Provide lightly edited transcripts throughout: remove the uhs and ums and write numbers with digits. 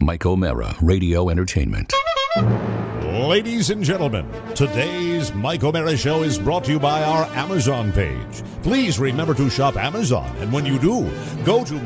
Mike O'Mara, Radio Entertainment. Ladies and gentlemen, today's Mike O'Mara Show is brought to you by our Amazon page. Please remember to shop Amazon, and when you do, go to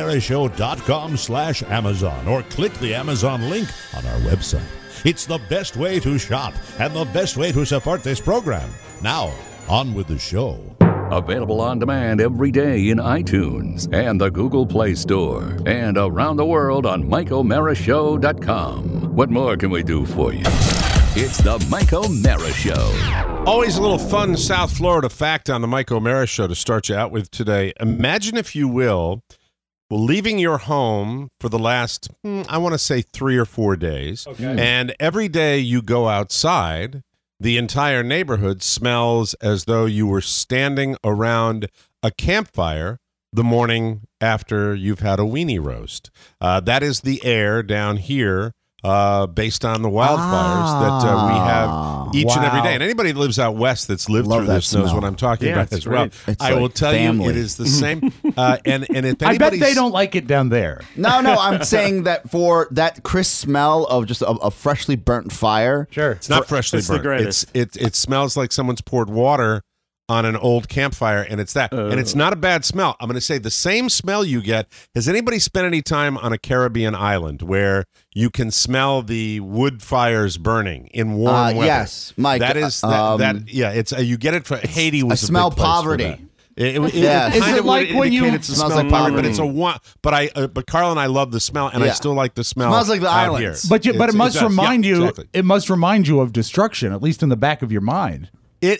MikeO'MaraShow.com/Amazon or click the Amazon link on our website. It's the best way to shop and the best way to support this program. Now, on with the show. Available on demand every day in iTunes and the Google Play Store and around the world on MikeO'MaraShow.com. What more can we do for you? It's the Mike O'Mara Show. Always a little fun South Florida fact on the Mike O'Mara Show to start you out with today. Imagine, if you will, leaving your home for the last, I want to say 3 or 4 days. Okay. And every day you go outside, the entire neighborhood smells as though you were standing around a campfire the morning after you've had a weenie roast. That is the air down here. Based on the wildfires that we have each and every day. And anybody that lives out west that's lived through this knows what I'm talking about as well. I will tell you, it is the same. And if I bet they don't like it down there. No, I'm saying that for that crisp smell of just a freshly burnt fire. Sure. It's not freshly burnt. It smells like someone's poured water on an old campfire, and it's that. And it's not a bad smell. I'm going to say the same smell you get. Has anybody spent any time on a Caribbean island where you can smell the wood fires burning in warm weather? Yes, Mike. That is it's you get it for Haiti was I smell a big place poverty. for that. Yes. Is it like when you it smells like poverty? But it's a one. But Carl and I love the smell, and I still like the smell. Smells like the out islands. Here. But it must remind you. Exactly. It must remind you of destruction, at least in the back of your mind. What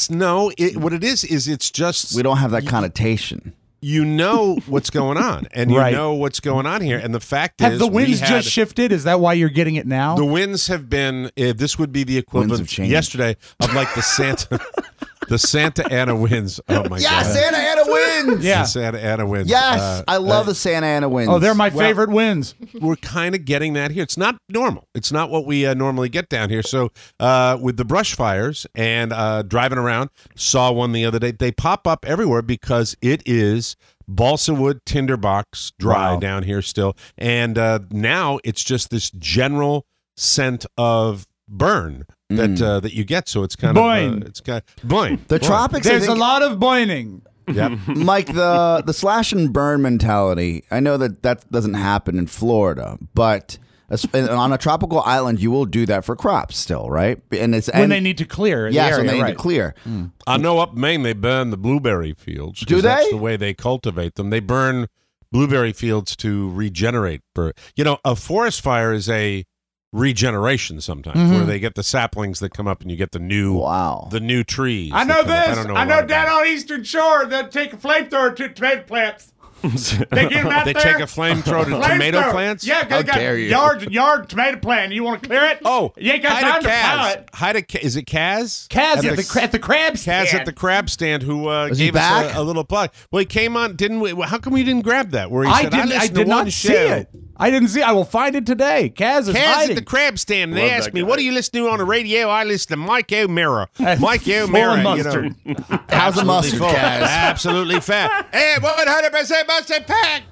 it is it's just we don't have that connotation. You know what's going on, and you know what's going on here. And the fact is, have the winds just shifted? Is that why you're getting it now? The winds have been. This would be the equivalent yesterday of like the Santa. The Santa Ana winds. Oh, my God. Santa Ana winds. The Santa Ana winds. Yes, I love the Santa Ana winds. Oh, they're my favorite winds. We're kind of getting that here. It's not normal. It's not what we normally get down here. So with the brush fires and driving around, saw one the other day. They pop up everywhere because it is balsa wood tinderbox dry down here still. And now it's just this general scent of burn that you get, so it's kind of boing. The tropics. There's a lot of boining. Yep. Mike, the slash and burn mentality. I know that doesn't happen in Florida, but on a tropical island, you will do that for crops still, right? And when they need to clear. Yes, when they need to clear. I know up Maine they burn the blueberry fields. Do they? That's the way they cultivate them. They burn blueberry fields to regenerate. A forest fire is a regeneration sometimes, where they get the saplings that come up and you get the new trees. I know this. I know down on Eastern Shore they'll take a flamethrower to tomato plants. They get them out they there. take a flamethrower to tomato plants? Yeah, they got yards and yards of tomato plant. You want to clear it? Oh, you ain't got time to plow it. Is it Kaz? Kaz at the crab stand. Kaz at the crab stand who gave us a little plug. Well, he came on, didn't we? How come we didn't grab that? Where he said, I did not see it. I didn't see. I will find it today. Kaz is hiding. At the crab stand. And they asked me, "What do you listen to on the radio?" I listen to Mike O'Mara. Mike O'Mara. Mustard. How's the mustard, Kaz? Absolutely fat. And 100% mustard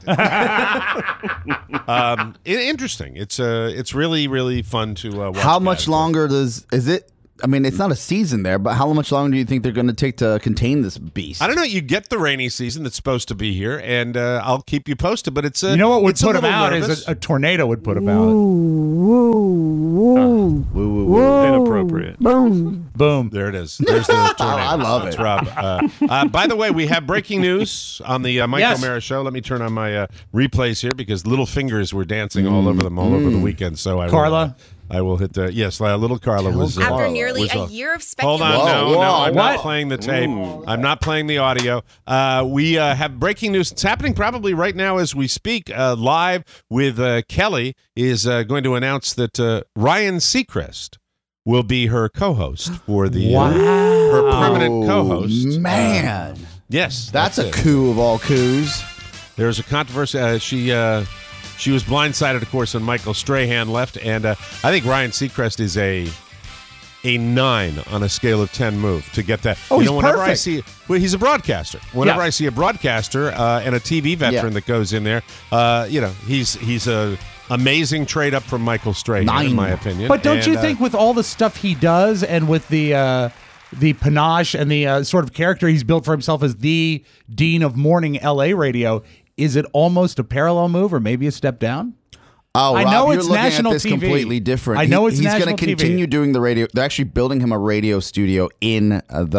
packed. Interesting. It's really, really fun to watch. How much longer is it? I mean, it's not a season there, but how much longer do you think they're going to take to contain this beast? I don't know. You get the rainy season that's supposed to be here, and I'll keep you posted. But it's you know what would put them out is a tornado would put them out. Inappropriate. Boom. There it is. There's the tornado. I love it, Rob. By the way, we have breaking news on the Mike O'Mara Show. Let me turn on my replays here because little fingers were dancing all over them all over the weekend. So I will hit the little Carla was after nearly a year of hold speculation. on, no, I'm not playing the tape. I'm not playing the audio. We have breaking news. It's happening probably right now as we speak. Live with Kelly is going to announce that Ryan Seacrest will be her co-host for the her permanent co-host. Man, yes, that's a coup of all coups. There's a controversy. She was blindsided, of course, when Michael Strahan left, and I think Ryan Seacrest is a 9 on a scale of 10 move to get that. Oh, he's whenever perfect. He's a broadcaster. Whenever I see a broadcaster and a TV veteran that goes in there, he's a Amazing trade up from Michael Strahan, in my opinion. But don't you think with all the stuff he does and with the panache and the sort of character he's built for himself as the dean of morning LA radio, is it almost a parallel move or maybe a step down? Oh, I Rob, know you're it's looking national at this TV. completely different. I know it's he's national going to continue TV. doing the radio. They're actually building him a radio studio in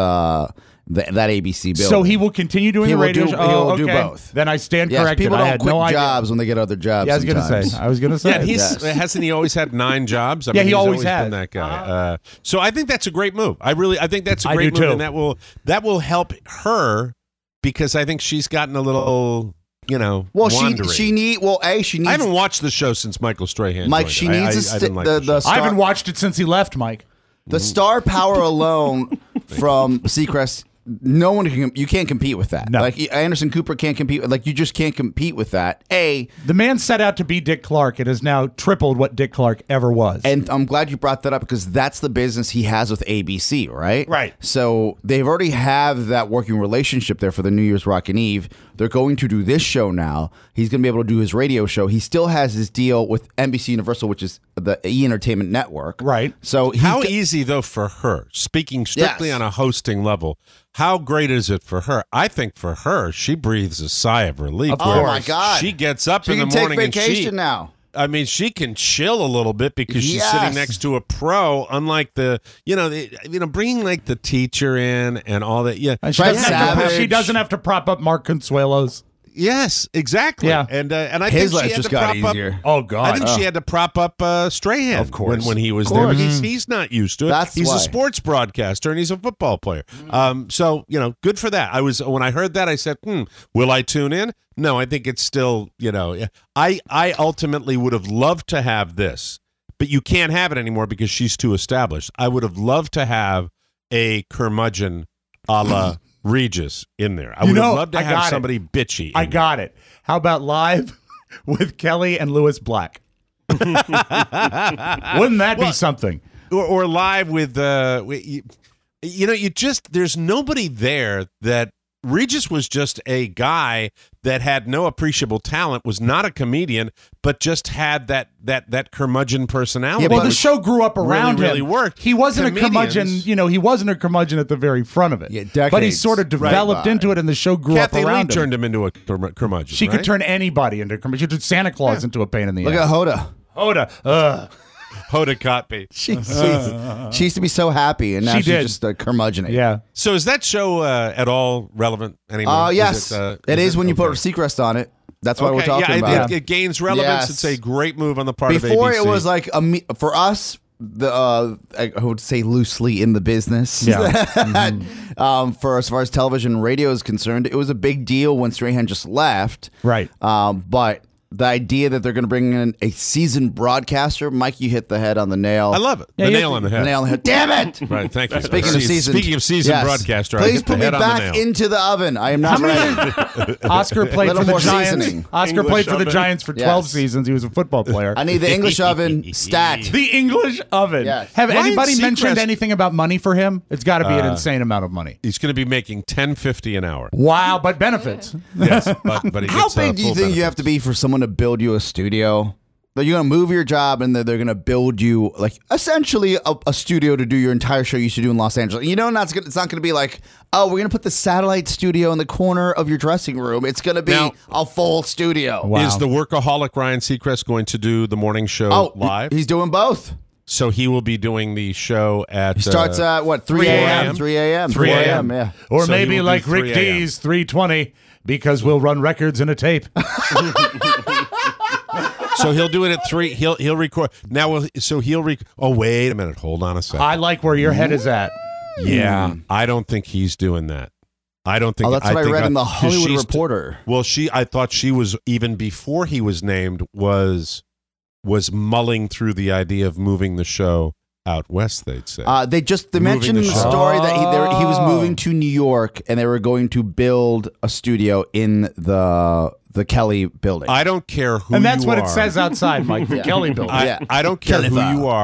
that ABC building. So he will continue doing He the will radio do- show? he will Oh, do okay. both. Then I stand Yes, corrected. people I don't had quit no idea. jobs when they get other jobs. Yeah, I was going to sometimes. say. I was going to say. Yeah, Yes. hasn't he always had 9 jobs? I Yeah, mean, he he's always been has. that guy. So I think that's a great move. I think that's a I great do move, too. and that will help her because I think she's gotten a little, Well, wandery. she needs. I haven't watched the show since Michael Strahan. Mike, joined she it. needs I didn't like the show. the star, I haven't watched it since he left, Mike. the star power alone from Seacrest. No one can. You can't compete with that. No. Like Anderson Cooper can't compete. Like you just can't compete with that. The man set out to be Dick Clark. It has now tripled what Dick Clark ever was. And I'm glad you brought that up because that's the business he has with ABC, right? Right. So they've already have that working relationship there for the New Year's Rockin' Eve. They're going to do this show now. He's going to be able to do his radio show. He still has his deal with NBC Universal, which is the E! Entertainment Network. Right. So he's How easy, though, for her, speaking strictly Yes. on a hosting level, how great is it for her? I think for her, she breathes a sigh of relief. Of where course. my God. She gets up She in the can take morning and vacation now. I mean, she can chill a little bit because she's Yes. sitting next to a pro, unlike bringing like the teacher in and all that. Yeah. And she Fred she doesn't Savage. have to prop up Mark Consuelo's. Yes, exactly. Yeah. And I His think she life had just to got prop easier. up. Oh, God. I think she had to prop up Strahan, Of course. when he was Of there. course. He's not used to it. That's he's why. a sports broadcaster and he's a football player. So good for that. When I heard that, I said, will I tune in? No, I think it's still I ultimately would have loved to have this, but you can't have it anymore because she's too established. I would have loved to have a curmudgeon a la Regis in there. I would have loved to I have got it. somebody bitchy. I got it. How about live with Kelly and Lewis Black? Wouldn't that be something? or live with there's nobody there that Regis was just a guy that had no appreciable talent, was not a comedian, but just had that curmudgeon personality. Yeah, Well, but the show grew up around really him. worked. He wasn't a curmudgeon. Comedians- He wasn't a curmudgeon at the very front of it. Yeah, but he decades sort of developed by. into it, and the show grew Kathy up Lee around him. turned him into a curmudgeon. She right? could turn anybody into a curmudgeon. She could turn Santa Claus into a pain in the Look ass. at Hoda. Hoda. Hoda Kotb. She used to be so happy, and now She she's did. just a curmudgeon. Yeah. So is that show at all relevant anymore? Yes, it is when you put Seacrest on it. That's why we're Okay, talking yeah, about it gains relevance. Yes. It's a great move on the part Before of ABC. it was like for us, I would say loosely in the business. Yeah. For as far as television and radio is concerned, it was a big deal when Strahan just left. Right. But the idea that they're going to bring in a seasoned broadcaster, Mike, you hit the head on the nail. I love it. Yeah, The you- nail on the head. The nail on the head. Damn it! Right, thank you. Speaking of seasoned, yes. broadcaster, I please hit the put me head on the back nail. into the oven. I am not ready. Oscar played Little for the more Giants. seasoning. Oscar played for the oven. Giants for 12 Yes. seasons. He was a football player. I need the English oven stat. The English oven. Yes. Have Ryan anybody mentioned Seacrest- anything about money for him? It's got to be an insane amount of money. He's going to be making $10.50 an hour. Wow, but benefits. Yes, but he How gets, big do you full think you have to be for someone to build you a studio? That you're gonna move your job and that they're gonna build you like essentially a studio to do your entire show you used to do in Los Angeles. You know, it's not gonna be like, oh, we're gonna put the satellite studio in the corner of your dressing room. It's gonna be Now- a full studio. Wow. Is the workaholic Ryan Seacrest going to do the morning show Oh, live? he's doing both. So he will be doing the show at. He starts at what 3 a.m. 3 a.m. 3 a.m. Yeah. Or So he maybe will do like 3 Rick a.m. D's 3:20 because we'll run records in a tape. So he'll do it at 3. He'll record now. Oh, wait a minute. Hold on a second. I like where your head is at. Yeah, I don't think he's doing that. I don't think. Oh, that's what I think read in the 'cause Hollywood she's- Reporter. Well, I thought she was even before he was named was mulling through the idea of moving the show out west. They'd say. They Moving mentioned the in the show. story that he was Oh. moving to New York and they were going to build a studio in the Kelly building. I don't care who. And that's you what are. it says outside, Mike, the Kelly building. I don't care Kelly who file. you are.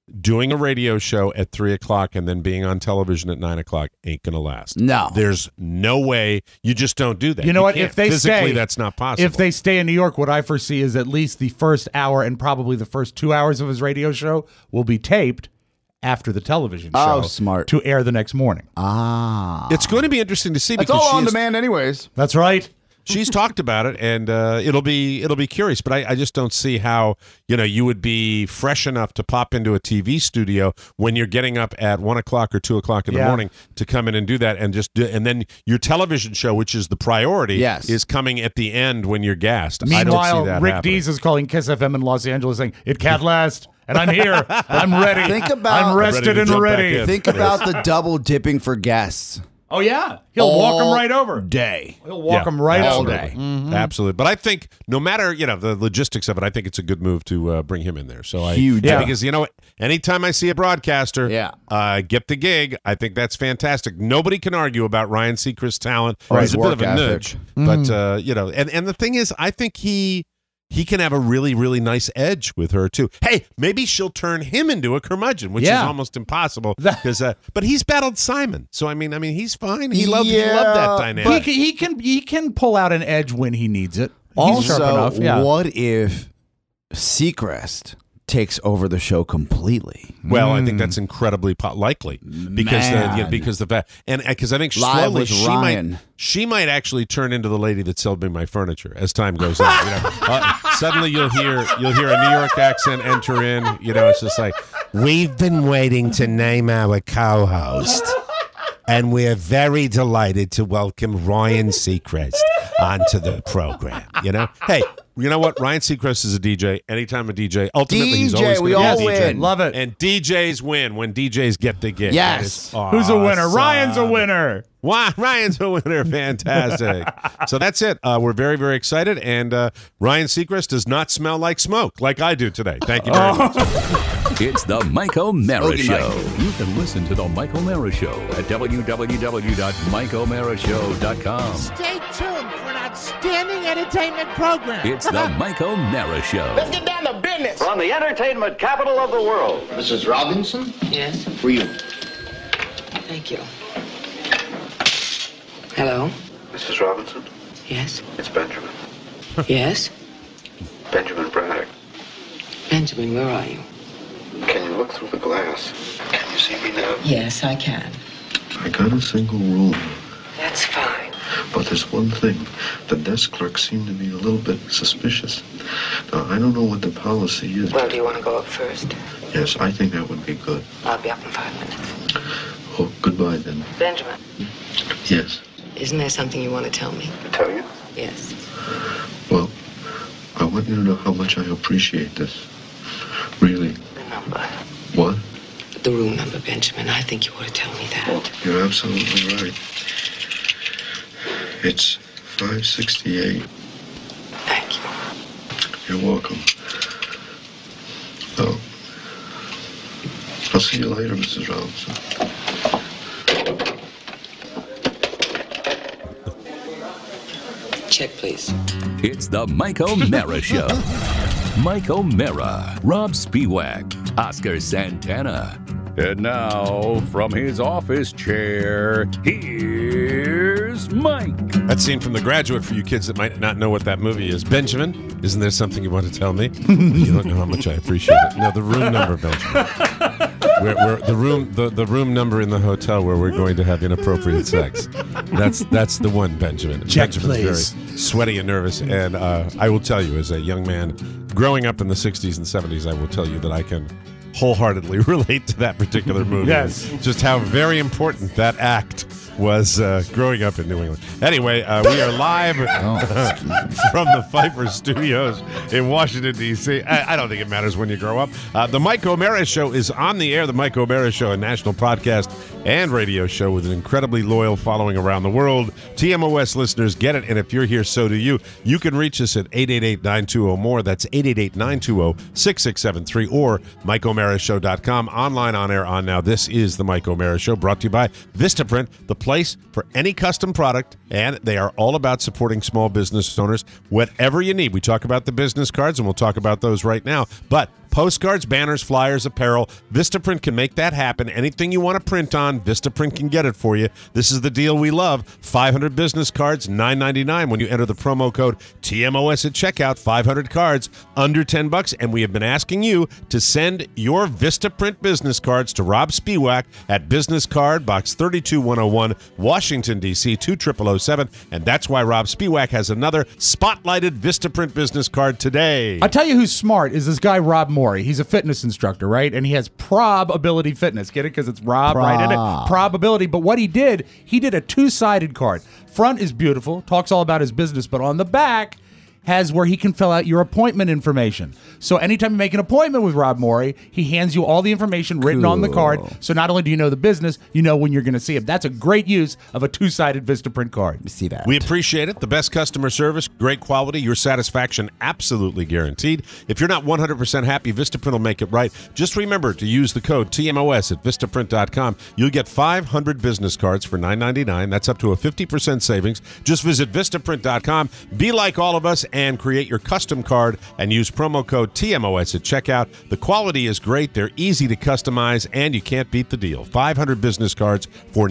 doing a radio show at 3 o'clock and then being on television at 9 o'clock ain't going to last. No. There's no way. You just don't do that. You know what? Can't. If they Physically, stay, that's not possible. If they stay in New York, what I foresee is at least the first hour and probably the first 2 hours of his radio show will be taped after the television show. Oh, smart. To air the next morning. It's going to be interesting to see It's because all she on is- demand anyways. That's right. She's talked about it, and it'll be curious. But I just don't see how you would be fresh enough to pop into a TV studio when you're getting up at 1 o'clock or 2 o'clock in the morning to come in and do that, and and then your television show, which is the priority, is coming at the end when you're gassed. I don't see Meanwhile, that Rick happening. Dees is calling Kiss FM in Los Angeles saying, "It can't last." And I'm here. I'm ready. Think about- I'm rested and jump back ready. in. Think about the double dipping for guests. Oh, yeah. He'll walk them All right over. Day. He'll walk them right all over. day. Absolutely. But I think no matter, the logistics of it, I think it's a good move to bring him in there. So Huge. I because, anytime I see a broadcaster get the gig, I think that's fantastic. Nobody can argue about Ryan Seacrest's talent. Or He's his a bit of work a ethic. nudge. But, and the thing is, I think he can have a really, really nice edge with her, too. Hey, maybe she'll turn him into a curmudgeon, which is almost impossible. But he's battled Simon. So, I mean, he's fine. He loved that dynamic. He can pull out an edge when he needs it. He's sharp Also, enough. Yeah. what if Seacrest takes over the show completely? Well, I think that's incredibly likely because Man. because the fact because I think Live slowly with Ryan. she might actually turn into the lady that sold me my furniture as time goes on. Suddenly you'll hear a New York accent enter in. It's just like, we've been waiting to name our co-host, and we're very delighted to welcome Ryan Seacrest onto the program. Hey. You know what? Ryan Seacrest is a DJ. Anytime a DJ, ultimately he's always we going to all be a DJ. win. Love it. And DJs win when DJs get the gig. Yes. Who's a winner? Ryan's a winner. Why? Ryan's a winner. Fantastic. So that's it. We're very, very excited. And Ryan Seacrest does not smell like smoke like I do today. Thank you very much. It's the Mike O'Mara Smoky Show. Mike. You can listen to the Mike O'Mara Show at www.mikeomarashow.com. Stay tuned for an outstanding entertainment program. It's the Mike O'Mara Show. Let's get down to business. From the entertainment capital of the world. Mrs. Robinson? Yes, For you. thank you. Hello? Mrs. Robinson? Yes? It's Benjamin. Yes? Benjamin Braddock. Benjamin, where are you? Can you look through the glass? Can you see me now? Yes, I can. I got a single room, That's fine. but there's one thing. The desk clerks seem to be a little bit suspicious. Now, I don't know what the policy is. Well, do you want to go up first? Yes, I think that would be good. I'll be up in 5 minutes. Oh, goodbye then. Benjamin, Yes. isn't there something you want to tell me? Tell you? Yes. Well, I want you to know how much I appreciate this. Really. The number. What? The room number, Benjamin. I think you ought to tell me that. Well, you're absolutely right. It's 568. Thank you. You're welcome. Oh. I'll see you later, Mrs. Robinson. Check, please. It's the Mike O'Mara Show. Mike O'Mara, Rob Spiewak, Oscar Santana. And now, from his office chair, here's Mike. That scene from The Graduate for you kids that might not know what that movie is. Benjamin, isn't there something you want to tell me? You don't know how much I appreciate it. No, the room number, Benjamin. We're the room number in the hotel where we're going to have inappropriate sex. That's the one, Benjamin. Check, Benjamin's please. very sweaty and nervous, and I will tell you, as a young man growing up in the 60s and 70s, I will tell you that I can wholeheartedly relate to that particular movie. Yes. Just how very important that act was growing up in New England. Anyway, we are live from the Pfeiffer Studios in Washington, D.C. I don't think it matters when you grow up. The Mike O'Mara Show is on the air. The Mike O'Mara Show, a national podcast and radio show with an incredibly loyal following around the world. TMOS listeners get it, and if you're here, so do you. You can reach us at 888-920-MORE. That's 888-920-6673 or MikeO'MaraShow.com. Online, on air, on now. This is the Mike O'Mara Show, brought to you by Vistaprint, the place for any custom product, and they are all about supporting small business owners. Whatever you need. We talk about the business cards, and we'll talk about those right now, but Postcards, banners, flyers, apparel. Vistaprint can make that happen. Anything you want to print on, Vistaprint can get it for you. This is the deal we love. 500 business cards, $9.99 when you enter the promo code TMOS at checkout. 500 cards under $10. And we have been asking you to send your Vistaprint business cards to Rob Spiewak at Business Card, Box 32101, Washington, D.C., 20007. And that's why Rob Spiewak has another spotlighted Vistaprint business card today. I'll tell you who's smart is this guy, Rob Morey. He's a fitness instructor, right? And he has Probability Fitness. Get it? Because it's Rob right in it. Probability. But what he did a two-sided card. Front is beautiful, talks all about his business, but on the back has where he can fill out your appointment information. So anytime you make an appointment with Rob Morey, he hands you all the information written on the card. So not only do you know the business, you know when you're going to see him. That's a great use of a two-sided Vistaprint card. See that. We appreciate it. The best customer service, great quality, your satisfaction absolutely guaranteed. If you're not 100% happy, Vistaprint will make it right. Just remember to use the code TMOS at Vistaprint.com. You'll get 500 business cards for $9.99. That's up to a 50% savings. Just visit Vistaprint.com. Be like all of us and create your custom card and use promo code TMOS at checkout. The quality is great. They're easy to customize, and you can't beat the deal. 500 business cards for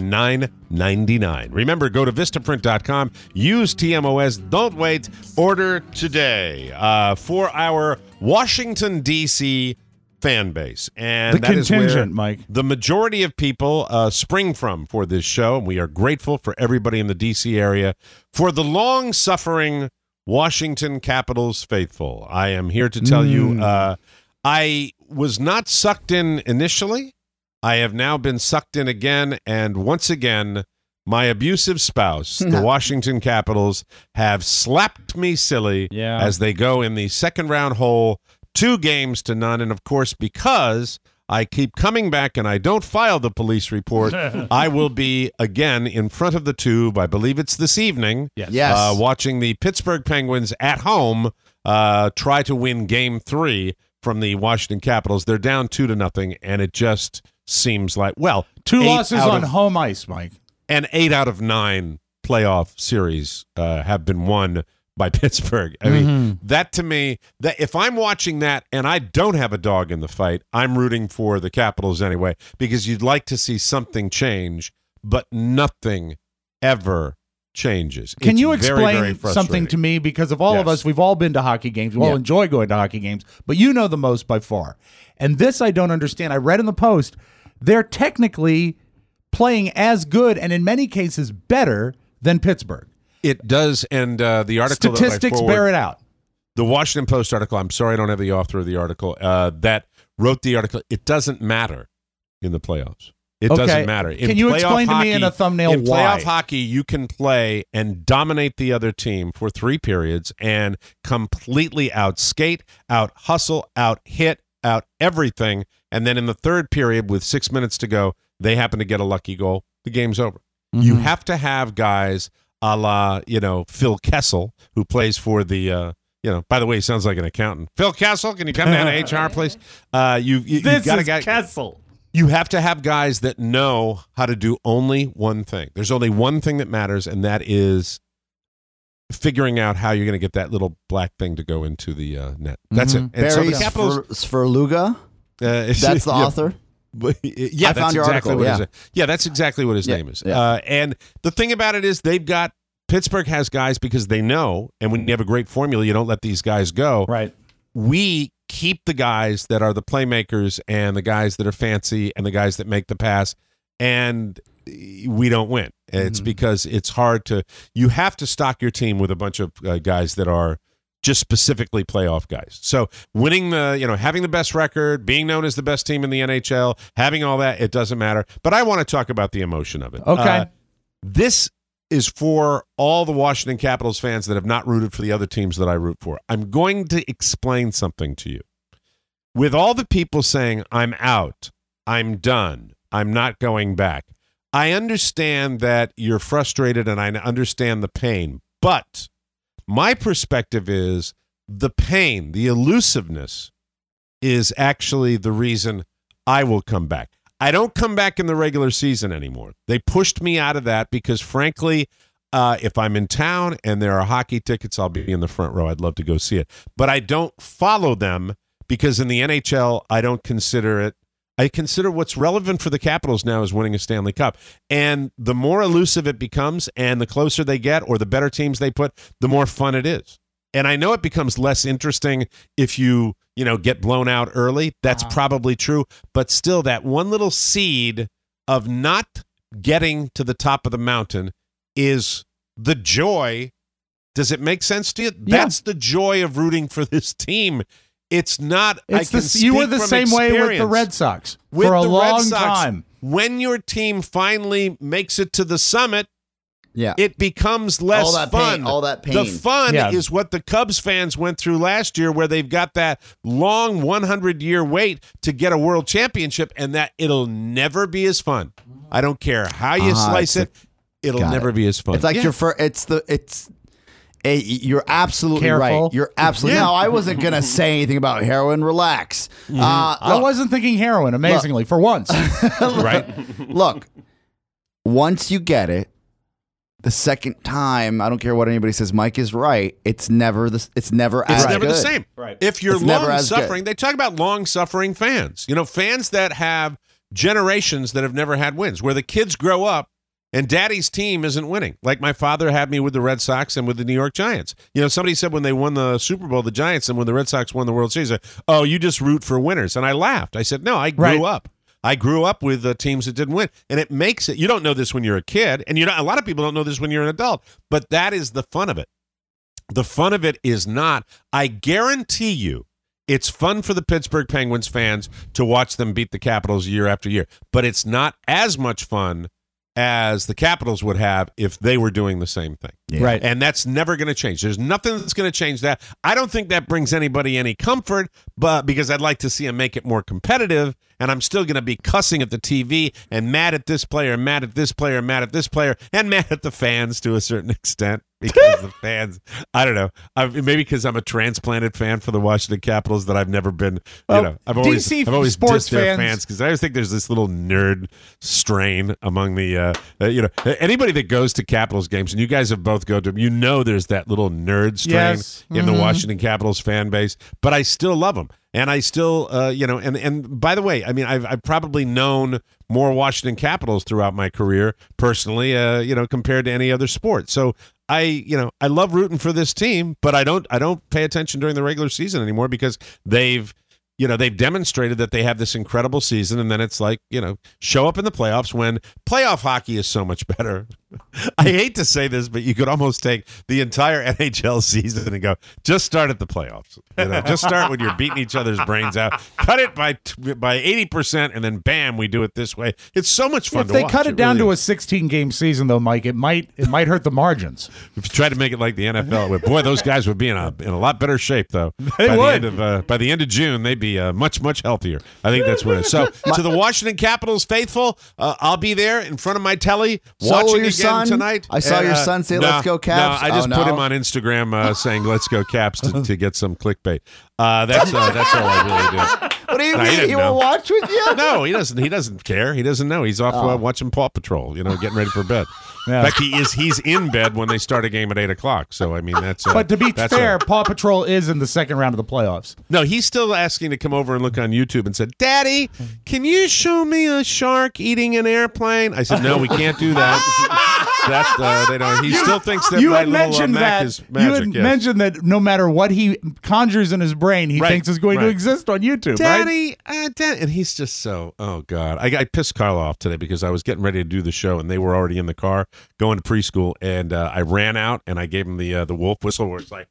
$9.99. Remember, go to Vistaprint.com. Use TMOS. Don't wait. Order today for our Washington, D.C. fan base. And the that is where contingent, Mike. the majority of people spring from for this show. And we are grateful for everybody in the D.C. area for the long-suffering Washington Capitals faithful. I am here to tell you, I was not sucked in initially. I have now been sucked in again, and once again, my abusive spouse, the Washington Capitals, have slapped me silly as they go in the second round hole, 2-0. And of course, because I keep coming back and I don't file the police report, I will be again in front of the tube. I believe it's this evening. Yes. Watching the Pittsburgh Penguins at home try to win Game 3 from the Washington Capitals. They're down 2-0, and it just seems like, well, 2 losses on home ice, Mike. And 8 out of 9 playoff series have been won by Pittsburgh. I mean, that to me, that if I'm watching that and I don't have a dog in the fight, I'm rooting for the Capitals anyway, because you'd like to see something change, but nothing ever changes. Can It's you very, explain very something frustrating. to me? Because of all of Yes. us, we've all been to hockey games. We all enjoy going to hockey games, but you know the most by far. And this I don't understand. I read in the Post, they're technically playing as good and in many cases better than Pittsburgh. It does, and the article Statistics that I bear it out. The Washington Post article, I'm sorry I don't have the author of the article, that wrote the article, it doesn't matter in the playoffs. It doesn't matter. Can you explain to me in a thumbnail in why? playoff hockey, you can play and dominate the other team for 3 periods and completely outskate, out-hustle, out-hit, out everything, and then in the third period with 6 minutes to go, they happen to get a lucky goal. The game's over. You have to have guys a la, Phil Kessel, who plays for the, by the way, he sounds like an accountant. Phil Kessel, can you come down to HR, please? This is Kessel. You have to have guys that know how to do only one thing. There's only one thing that matters, and that is figuring out how you're going to get that little black thing to go into the net. That's it. And so the Capitals, Sverluga? That's the author? Yeah, I found your article. That's exactly what his name is. Yeah. And the thing about it is Pittsburgh has guys because they know, and when you have a great formula, you don't let these guys go. Right. We keep the guys that are the playmakers and the guys that are fancy and the guys that make the pass, and we don't win. It's because it's hard you have to stock your team with a bunch of guys that are just specifically playoff guys. So winning having the best record, being known as the best team in the NHL, having all that, it doesn't matter. But I want to talk about the emotion of it. Okay. This is for all the Washington Capitals fans that have not rooted for the other teams that I root for. I'm going to explain something to you. With all the people saying, I'm out, I'm done, I'm not going back, I understand that you're frustrated and I understand the pain, but my perspective is the pain, the elusiveness is actually the reason I will come back. I don't come back in the regular season anymore. They pushed me out of that because, frankly, if I'm in town and there are hockey tickets, I'll be in the front row. I'd love to go see it. But I don't follow them because in the NHL, I don't consider it. I consider what's relevant for the Capitals now is winning a Stanley Cup. And the more elusive it becomes and the closer they get or the better teams they put, the more fun it is. And I know it becomes less interesting if you get blown out early. That's probably true. But still, that one little seed of not getting to the top of the mountain is the joy. Does it make sense to you? Yeah. That's the joy of rooting for this team. It's not. You were the same way with the Red Sox for a long time. When your team finally makes it to the summit, yeah, it becomes less fun. All that pain. The fun is what the Cubs fans went through last year, where they've got that long 100-year wait to get a world championship, and that it'll never be as fun. I don't care how you slice it; it'll never be as fun. It's like you're absolutely Careful. right. You're absolutely. No, I wasn't gonna say anything about heroin. Relax. I wasn't thinking heroin. Amazingly, for once. Right. Look, once you get it, the second time, I don't care what anybody says. Mike is right. It's never the same. Right. If you're long suffering, they talk about long suffering fans. Fans that have generations that have never had wins, where the kids grow up and daddy's team isn't winning. Like my father had me with the Red Sox and with the New York Giants. Somebody said when they won the Super Bowl, the Giants, and when the Red Sox won the World Series, oh, you just root for winners. And I laughed. I said, no, I grew up. I grew up with teams that didn't win. And it makes it, you don't know this when you're a kid, and a lot of people don't know this when you're an adult, but that is the fun of it. The fun of it is not, I guarantee you, it's fun for the Pittsburgh Penguins fans to watch them beat the Capitals year after year, but it's not as much fun as the Capitals would have if they were doing the same thing. Yeah. Right. And that's never going to change. There's nothing that's going to change that. I don't think that brings anybody any comfort, but because I'd like to see them make it more competitive, and I'm still going to be cussing at the TV and mad at this player, mad at this player, mad at this player, and mad at the fans to a certain extent. Because the fans, I don't know, maybe because I'm a transplanted fan for the Washington Capitals that I've never been, I've always sports dissed their fans because I always think there's this little nerd strain among the, anybody that goes to Capitals games, and you guys have both go to them, there's that little nerd strain in the Washington Capitals fan base, but I still love them. And I still, and by the way, I mean, I've probably known more Washington Capitals throughout my career personally, compared to any other sport. So I love rooting for this team, but I don't pay attention during the regular season anymore because they've demonstrated that they have this incredible season, and then it's like, show up in the playoffs when playoff hockey is so much better. I hate to say this, but you could almost take the entire NHL season and go, just start at the playoffs. Just start when you're beating each other's brains out. Cut it by 80%, and then bam, we do it this way. It's so much fun to watch. If they cut it down to a 16-game season, though, Mike, it might hurt the margins. If you try to make it like the NFL, boy, those guys would be in a lot better shape, though. They would. By the end of June, they'd be much, much healthier. I think that's what it is. So, to the Washington Capitals faithful, I'll be there in front of my telly watching again tonight. I saw your son say, "Let's go Caps." No, I just put him on Instagram saying, "Let's go Caps" to get some clickbait. That's all I really do. What do you mean? He will watch with you? No, he doesn't. He doesn't care. He doesn't know. He's off watching Paw Patrol. Getting ready for bed. Yeah. In fact, he's in bed when they start a game at 8:00. So I mean, that's. But to be fair, Paw Patrol is in the second round of the playoffs. No, he's still asking to come over and look on YouTube and said, "Daddy, can you show me a shark eating an airplane?" I said, "No, we can't do that." They don't. He still thinks that my little Mac is magic. You had mentioned that no matter what he conjures in his brain, he thinks is going to exist on YouTube. Daddy, Daddy, and he's just so. Oh God, I pissed Carla off today because I was getting ready to do the show and they were already in the car going to preschool, and I ran out and I gave him the wolf whistle where it's like,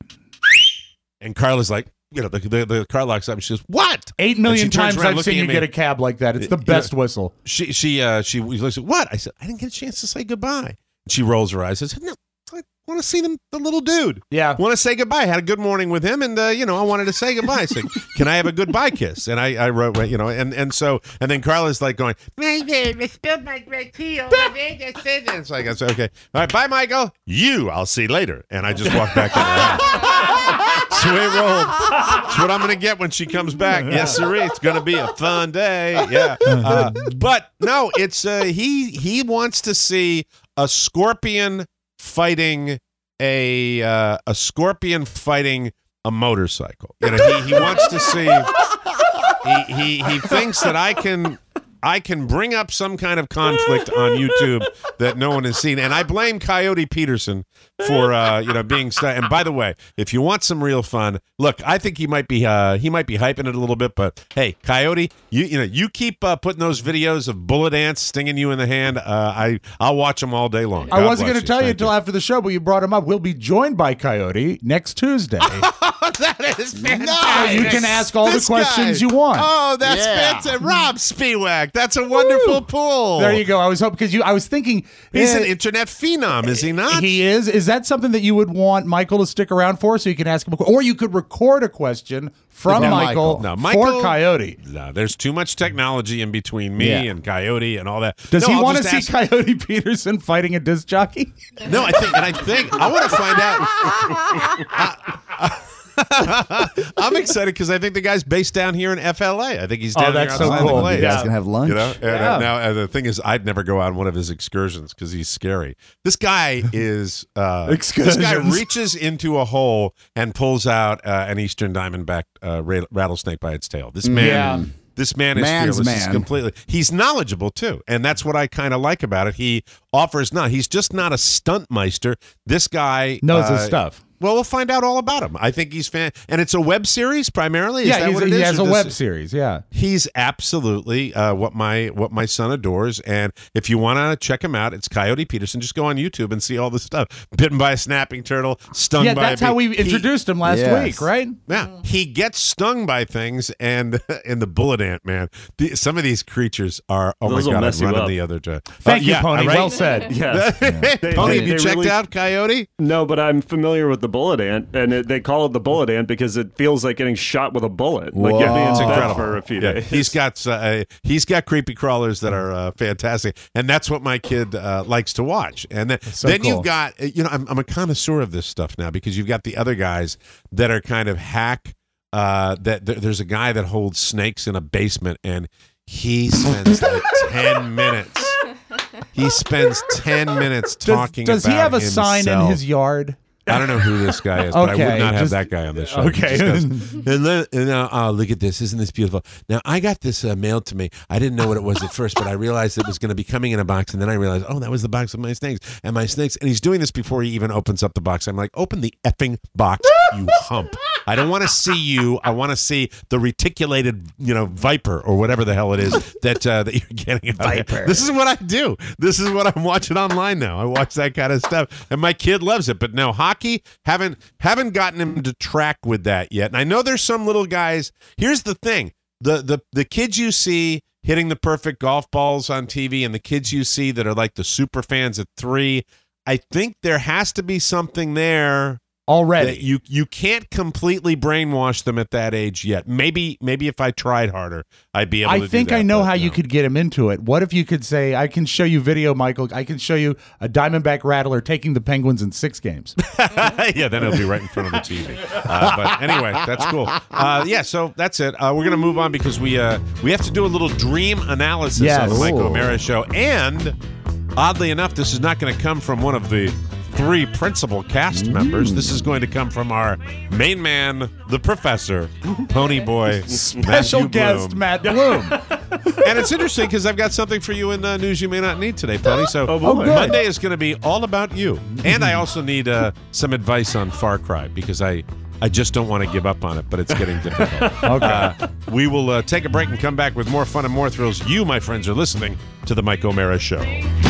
and Carla's like. The car locks up and she says, "What?" 8 million times I've seen you get a cab like that. It's the best whistle. She looks at, "What?" I said, "I didn't get a chance to say goodbye." She rolls her eyes and says, "No, I want to see the little dude. Yeah. Want to say goodbye. I had a good morning with him, and I wanted to say goodbye." I said, "Can I have a goodbye kiss?" And I wrote, and then Carla's like going, "I spilled my great tea over there." So I said, "Okay, all right, bye, Michael. I'll see you later." And I just walked back in the house. That's the way it rolled. That's what I'm going to get when she comes back. Yes, sir. It's going to be a fun day. Yeah. But no, it's he wants to see a scorpion fighting a scorpion fighting a motorcycle. You know, he wants to see. He thinks that I can bring up some kind of conflict on YouTube that no one has seen, and I blame Coyote Peterson for being. And by the way, if you want some real fun, look, I think he might be hyping it a little bit, but hey, Coyote, you keep putting those videos of bullet ants stinging you in the hand. I'll watch them all day long. I wasn't going to tell you until after the show, but you brought him up. We'll be joined by Coyote next Tuesday. That is fantastic. You can ask all the questions you want. Oh, that's fantastic. Rob Spiewak. That's a wonderful pull. There you go. I was hoping because I was thinking he's an internet phenom, is he not? He is. Is that something that you would want Michael to stick around for, so you can ask him, or you could record a question from Michael for Coyote? No, there's too much technology in between me and Coyote and all that. Does he want to see Coyote Peterson fighting a disc jockey? No, I think I want to find out. I'm excited because I think the guy's based down here in FLA. I think he's down there outside the Glades. You guys can have lunch. You know? Now the thing is, I'd never go on one of his excursions because he's scary. This guy is this guy reaches into a hole and pulls out an Eastern Diamondback rattlesnake by its tail. This man. This man is fearless. Completely. He's knowledgeable too, and that's what I kind of like about it. He offers he's just not a stunt meister. This guy knows his stuff. Well, we'll find out all about him. I think he's and it's a web series primarily. Is that what it is? He has a web series. Yeah, he's absolutely what my son adores. And if you want to check him out, it's Coyote Peterson. Just go on YouTube and see all the stuff. Bitten by a snapping turtle, stung by a bee. That's how we introduced him last week, right? Yeah, he gets stung by things, and in the bullet ant, man, some of these creatures are. Oh Those my God, mess I'm you running up. the other day. Thank you, Pony. Right? Well said. Yes. Pony, have you checked out Coyote? No, but I'm familiar with the bullet ant, and they call it the bullet ant because it feels like getting shot with a bullet. Like you're being incredible for a few days. He's got creepy crawlers that are fantastic, and that's what my kid likes to watch. And then you've got I'm a connoisseur of this stuff now because you've got the other guys that are kind of hack. There's a guy that holds snakes in a basement, and he spends like 10 minutes. He spends 10 minutes talking about Does he have a himself. sign in his yard? I don't know who this guy is, but I would not have that guy on this show. Okay. Look at this. Isn't this beautiful? Now, I got this mailed to me. I didn't know what it was at first, but I realized it was going to be coming in a box, and then I realized, that was the box of my snakes. And my snakes, and he's doing this before he even opens up the box. I'm like, open the effing box, you hump. I don't want to see you. I want to see the reticulated, viper or whatever the hell it is that you're getting out Viper. there. This is what I do. This is what I'm watching online now. I watch that kind of stuff, and my kid loves it. But no, hockey, haven't gotten him to track with that yet. And I know there's some little guys. Here's the thing: the kids you see hitting the perfect golf balls on TV, and the kids you see that are like the super fans at 3. I think there has to be something there. Already, you can't completely brainwash them at that age yet. Maybe if I tried harder, I'd be able to do that. I think I know how you could get him into it. What if you could say, I can show you video, Michael. I can show you a Diamondback Rattler taking the Penguins in 6 games. Yeah, then it'll be right in front of the TV. But anyway, that's cool. So that's it. We're going to move on because we have to do a little dream analysis on the Mike O'Mara Show. And oddly enough, this is not going to come from one of the 3 principal cast members. This is going to come from our main man, the professor, Pony Boy, special guest Matt Bloom. And it's interesting because I've got something for you in news you may not need today, Pony. So Monday is going to be all about you. And I also need some advice on Far Cry because I just don't want to give up on it, but it's getting difficult. Okay. We will take a break and come back with more fun and more thrills. You, my friends, are listening to The Mike O'Mara Show.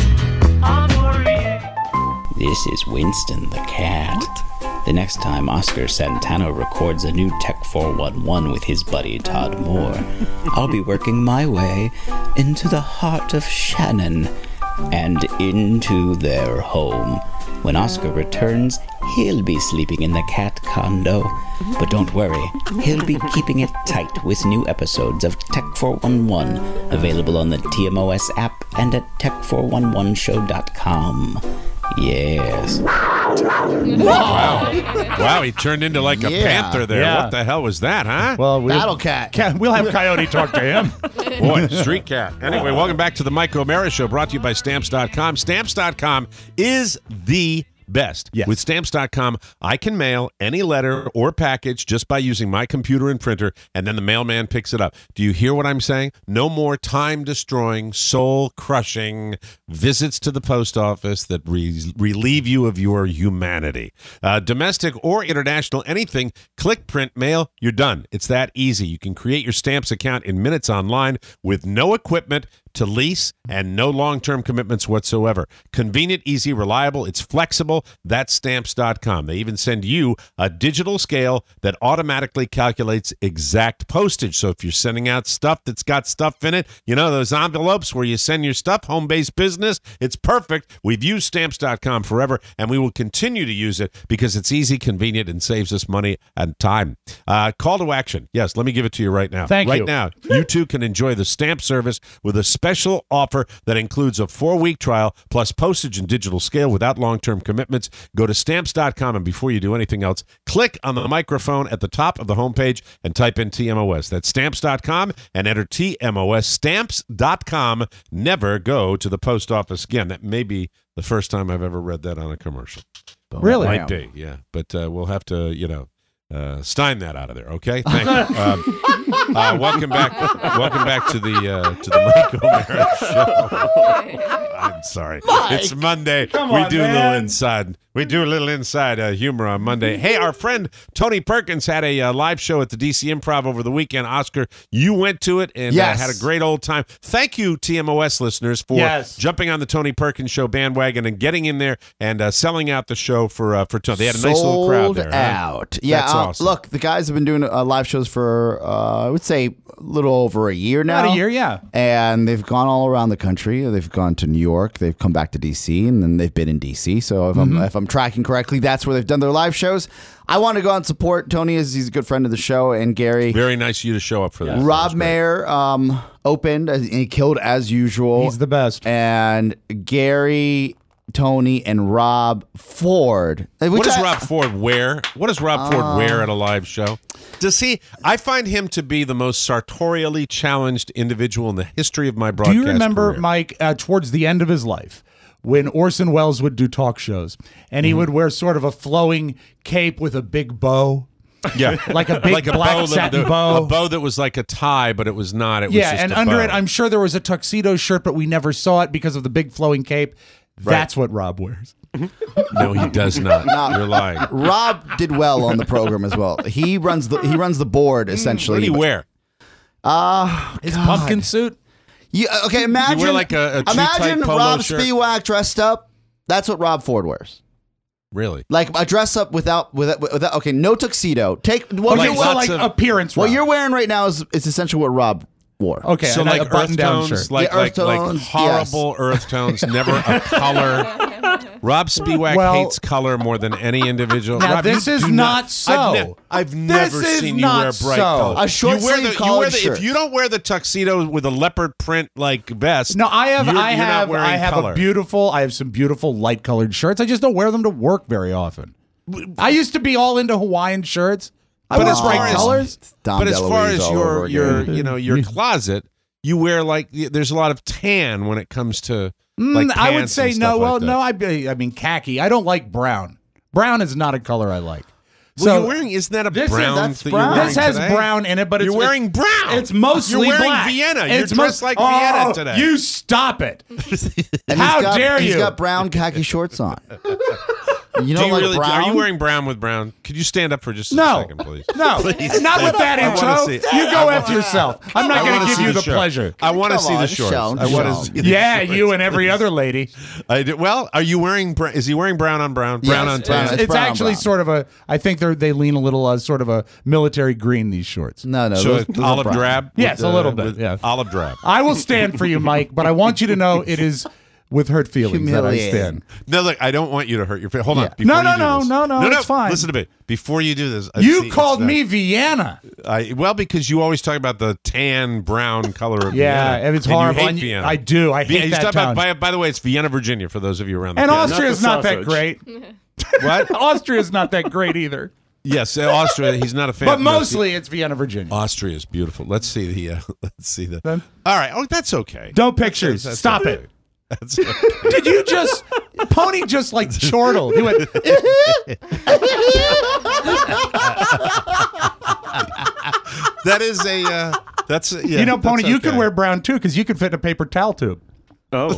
This is Winston the Cat. The next time Oscar Santano records a new Tech 411 with his buddy Todd Moore, I'll be working my way into the heart of Shannon and into their home. When Oscar returns, he'll be sleeping in the cat condo. But don't worry, he'll be keeping it tight with new episodes of Tech 411, available on the TMOS app and at tech411show.com. Yes. Wow, he turned into like a panther there. Yeah. What the hell was that, huh? Well, Battle Cat. We'll have Coyote talk to him. Boy, street cat. Anyway, welcome back to the Mike O'Mara Show, brought to you by Stamps.com. Stamps.com is the best. Yes. With Stamps.com, I can mail any letter or package just by using my computer and printer, and then the mailman picks it up. Do you hear what I'm saying? No more time-destroying, soul-crushing visits to the post office that relieve you of your humanity. Domestic or international, anything, click, print, mail, you're done. It's that easy. You can create your Stamps account in minutes online with no equipment to lease and no long-term commitments whatsoever. Convenient, easy, reliable. It's flexible. That's Stamps.com. They even send you a digital scale that automatically calculates exact postage. So if you're sending out stuff that's got stuff in it, you know, those envelopes where you send your stuff, home-based business, it's perfect. We've used Stamps.com forever, and we will continue to use it because it's easy, convenient, and saves us money and time. Call to action. Yes, let me give it to you right now. Thank you. Right now, you too can enjoy the Stamp service with a special offer that includes a 4-week trial plus postage and digital scale without long-term commitments. Go to Stamps.com, and before you do anything else, click on the microphone at the top of the homepage and type in TMOS. That's Stamps.com and enter TMOS. Stamps.com. Never go to the post office again. That may be the first time I've ever read that on a commercial. Really? Might be, yeah. But we'll have to, Stein that out of there, okay? Thank you. Welcome back to the Mike O'Mara Show. I'm sorry, it's Monday. We do a little inside humor on Monday. Hey, our friend Tony Perkins had a live show at the DC Improv over the weekend. Oscar, you went to it and had a great old time. Thank you, TMOS listeners, for jumping on the Tony Perkins Show bandwagon and getting in there and selling out the show for Tony. They had a nice little crowd there. Sold out. Yeah, that's awesome. Look, the guys have been doing live shows for I would say a little over a year now. About a year, yeah. And they've gone all around the country. They've gone to New York. They've come back to DC, and then they've been in DC. So if I'm tracking correctly, that's where they've done their live shows. I want to go out and support Tony, as he's a good friend of the show, and Gary. Very nice of you to show up for that. Rob Mayer opened, and he killed as usual. He's the best. And Gary, Tony, and Rob Ford. What does Rob Ford wear? What does Rob Ford wear at a live show? I find him to be the most sartorially challenged individual in the history of my broadcast career. Do you remember, career. Mike, towards the end of his life, when Orson Welles would do talk shows, and he would wear sort of a flowing cape with a big bow? Yeah, like a big black satin bow. A bow that was like a tie, but it was not. It was just and a under bow. it, I'm sure there was a tuxedo shirt, but we never saw it because of the big flowing cape. That's what Rob wears. No, he does not. You're lying. Rob did well on the program as well. He runs the board essentially. What do you wear? His pumpkin suit. Okay, imagine you wear like a imagine polo Rob shirt? Spiewak dressed up. That's what Rob Ford wears. Really? Like a dress up without okay, no tuxedo. Like appearance. What you're wearing right now is essentially what Rob wore. Okay, so like earth tones, like horrible earth tones, never a color. Rob Spiewak hates color more than any individual. Now, Rob, this is not so. I've never seen you wear bright colors. A short sleeve collared shirt. If you don't wear the tuxedo with a leopard print like vest, no, I have color. I have some beautiful light colored shirts. I just don't wear them to work very often. I used to be all into Hawaiian shirts. But as far as your closet, you wear there's a lot of tan when it comes to I would say no. Well, like no, I mean khaki. I don't like brown. Brown is not a color I like. Well, you're wearing isn't that a brown? That's brown. This has brown in it, but you're wearing brown. It's mostly you're wearing black. Vienna. You're dressed like Vienna today. You stop it! How dare you? He's got brown khaki shorts on. You know, brown? Are you wearing brown with brown? Could you stand up for just a second, please? No, please. Not with that intro. You go after yourself. I'm not going to give you the pleasure. I want to see the shorts. I want to see you and every other lady. Well, are you wearing? Is he wearing brown on brown? Brown on tan. It's actually sort of a. I think they lean a little sort of a military green. These shorts. No. So olive drab. Yes, a little bit. Yeah, olive drab. I will stand for you, Mike, but I want you to know it is. With hurt feelings that I stand. No, look, I don't want you to hurt your feelings. Hold on. No, it's fine. Listen to me. Before you do this. You called me Vienna. Because you always talk about the tan, brown color of Vienna. Yeah, and it's horrible. You hate Vienna. I do. I hate that town. By the way, it's Vienna, Virginia, for those of you around the And country. Austria's not that great. What? Austria's not that great either. Yes, Austria. He's not a fan. But mostly it's Vienna, Virginia. Austria is beautiful. Let's see the. All right. Oh, that's okay. No pictures. Stop it. That's okay. Did you just Pony just like chortled? He went. That is a. That's yeah, you know, Pony. that's You okay. could wear brown too because you could fit in a paper towel tube. Oh.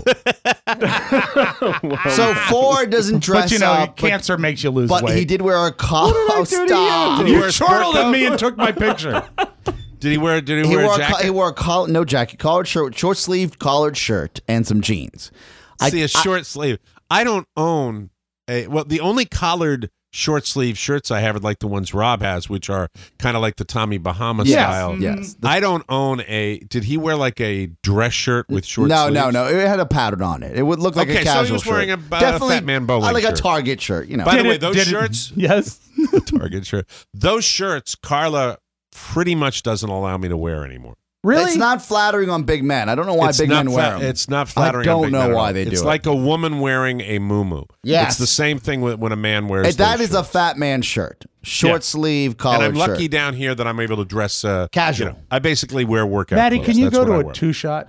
So Ford doesn't dress But you know, up. cancer makes you lose But weight. he did wear a collar. Oh, stop. Did he You wear a sport chortled at coat? me and took my picture. Did he wear? Did he He wear wore a jacket? he wore a collar, no jacket, collared shirt, short sleeved collared shirt, and some jeans. See, a short sleeve. I don't own a. Well, the only collared short sleeve shirts I have are like the ones Rob has, which are kind of like the Tommy Bahama Yes, style. yes. I don't own a. Did he wear like a dress shirt with short No, sleeves? no. It had a pattern on it. It would look like a Okay, casual so he was shirt. wearing a Definitely Fat Man bowling like a shirt. Target shirt. You know. By the Did way, it- those did it- shirts, Yes. the Target shirt, those shirts, Carla pretty much doesn't allow me to wear anymore. Really? It's not flattering on big men. I don't know why It's big not men wear them. It's not flattering. I on don't big know men at why all. they do It's it. like a woman wearing a muumuu. Yes. It's the same thing when a man wears. That those is a shirts. fat man shirt, short Yeah. sleeve collared And I'm lucky shirt. down here that I'm able to dress Casual. You know, I basically wear workout Maddie, clothes. can you That's go what to I a wear. two-shot?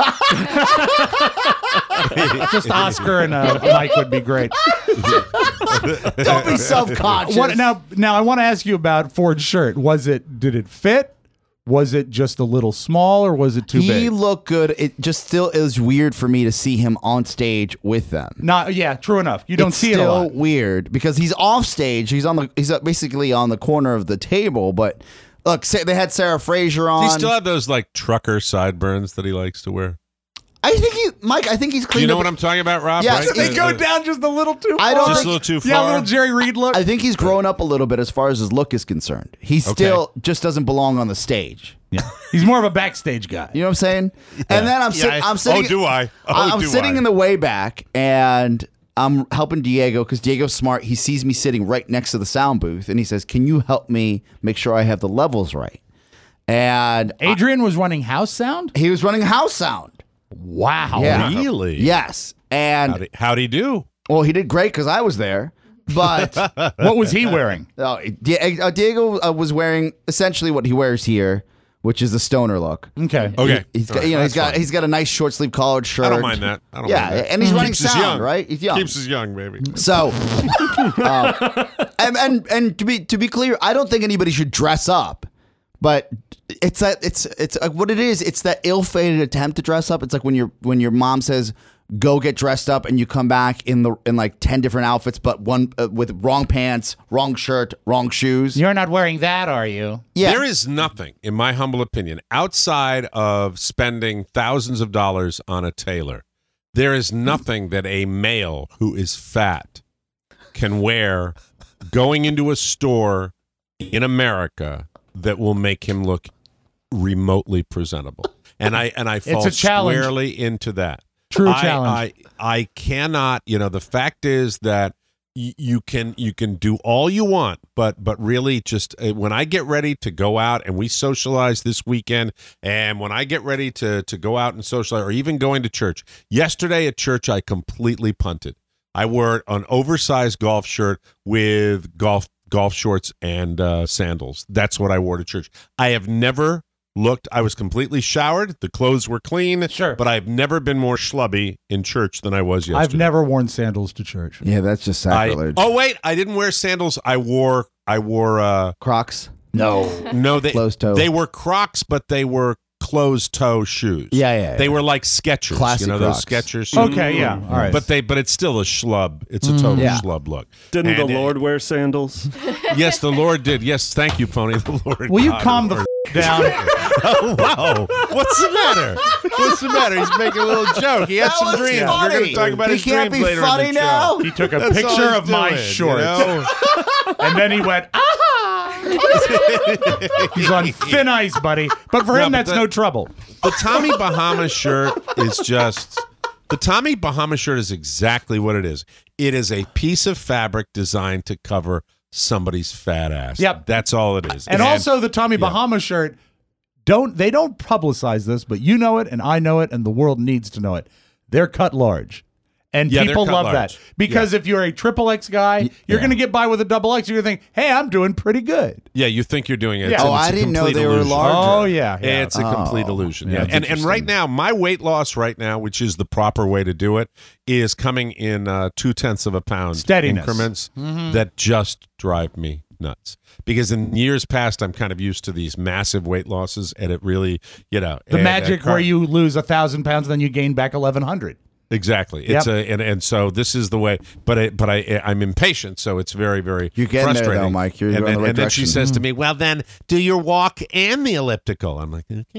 Just Oscar and Mike would be great. Don't be self-conscious. Now I want to ask you about Ford's shirt. Did it fit? Was it just a little small or was it too He big? looked good. It just still is weird for me to see him on stage with them. Yeah, true enough. You don't It's see it a still lot. weird because he's off stage. He's basically on the corner of the table. But look, they had Sarah Fraser on. Does he still have those like trucker sideburns that he likes to wear? I think he's Do cleaned you know up. what I'm talking about, Rob? Yes, Right? They go down just a little too far. I don't Just think- a little too far. Yeah, a little Jerry Reed look. I think he's grown up a little bit as far as his look is concerned. He still just doesn't belong on the stage. Yeah. He's more of a backstage guy. You know what I'm saying? And then I'm sitting. Oh, do I? Oh, I'm do sitting I? in the way back, and I'm helping Diego because Diego's smart. He sees me sitting right next to the sound booth, and he says, "Can you help me make sure I have the levels right?" And Adrian was running house sound? he was running house sound. Wow. Yeah. Really? Yes, and How'd he do? well, he did great because I was there. But What was he wearing? Diego was wearing essentially what he wears here, which is the stoner look. Okay. Okay. He's All got, right, that's fine. he's got a nice short sleeve collared shirt. I don't mind that. I don't mind that. and he's running Keeps us sound, young. right? He's young. Keeps us young, baby. So, and to be clear, I don't think anybody should dress up, but it's what it is. It's that ill-fated attempt to dress up. It's like when your mom says, "Go get dressed up," and you come back in like 10 different outfits, but one with wrong pants, wrong shirt, wrong shoes. You're not wearing that, are you? Yeah. There is nothing, in my humble opinion, outside of spending thousands of dollars on a tailor. There is nothing that a male who is fat can wear going into a store in America that will make him look remotely presentable. And I fall a challenge. squarely into that. True challenge. I cannot, the fact is that you can do all you want, but really just when I get ready to go out and we socialize this weekend, and when I get ready to go out and socialize, or even going to church. Yesterday at church, I completely punted. I wore an oversized golf shirt with golf shorts and sandals. That's what I wore to church. I have never I was completely showered. The clothes were clean. Sure. But I've never been more schlubby in church than I was yesterday. I've never worn sandals to church. Yeah, that's just sacrilege. Wait, I didn't wear sandals. I wore Crocs. No, Closed toe. They were Crocs, but they were closed toe shoes. Yeah. They were like Skechers. Classic those Crocs. Skechers shoes. Okay, yeah. All right. But it's still a schlub. It's a total Yeah. schlub look. Didn't And the Lord wear sandals? Yes, the Lord did. Yes, thank you, Pony. The Lord. Will you God, calm the Lord. down? Oh, wow. What's the matter? What's the matter? He's making a little joke. He had That some was dreams. funny. We're going to talk about He his can't dreams be later funny in the now. show. He took a That's all picture he's of my doing, shorts, and then he went, he's on thin ice, buddy. But for him, but that's no trouble. The Tommy Bahama shirt is just... The Tommy Bahama shirt is exactly what it is. It is a piece of fabric designed to cover somebody's fat ass. Yep. That's all it is. And also the Tommy Bahama shirt, they don't publicize this, but you know it and I know it and the world needs to know it. They're cut large. And Yeah, people they're cut love large. that. Because if you're a XXX guy, you're going to get by with a XX. You're going to think, hey, I'm doing pretty good. Yeah, you think you're doing it. Yeah. Oh, I didn't know they were larger. Oh, yeah. It's a complete illusion. Yeah, Yeah. that's And right now, my weight loss right now, which is the proper way to do it, is coming in 0.2 of a pound Steadiness. increments that just drive me nuts. Because in years past, I'm kind of used to these massive weight losses, and it really, The magic where you lose 1,000 pounds, then you gain back 1,100. Exactly. It's and so this is the way. But I'm impatient, so it's very, very You're getting frustrating. there, though, Mike. You're and on then, the right and then she direction. says to me, "Well, then do your walk and the elliptical." I'm like, you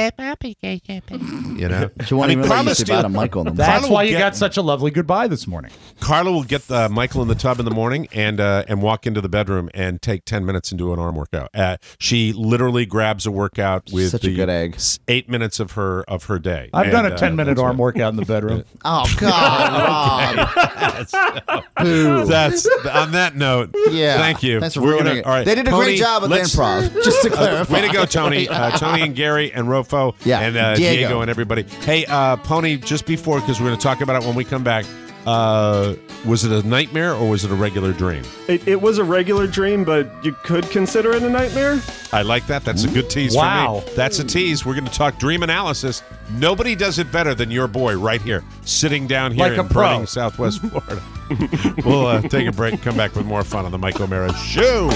know, She won't even let you sit down on Michael in the morning. That's why you got such a lovely goodbye this morning. Carla will get Michael in the tub in the morning and walk into the bedroom and take 10 minutes and do an arm workout. She literally grabs a workout with Such a good egg. 8 minutes of her day. I've done a 10-minute arm workout in the bedroom. Oh, God, Rob. That's on that note. Yeah. Thank you. Thanks for We're ruining gonna- it. all right, They did a Tony, great job at the let's- improv, just to clarify. Way to go, Tony. Tony and Gary and Rofo and Diego and everybody. Hey, Pony, just before, because we're going to talk about it when we come back, was it a nightmare or was it a regular dream? It was a regular dream, but you could consider it a nightmare. I like that. That's a good tease Wow. for me. That's a tease. We're going to talk dream analysis. Nobody does it better than your boy right here, sitting down here Like a in pro. burning Southwest Florida. We'll take a break and come back with more fun on the Mike O'Mara Show.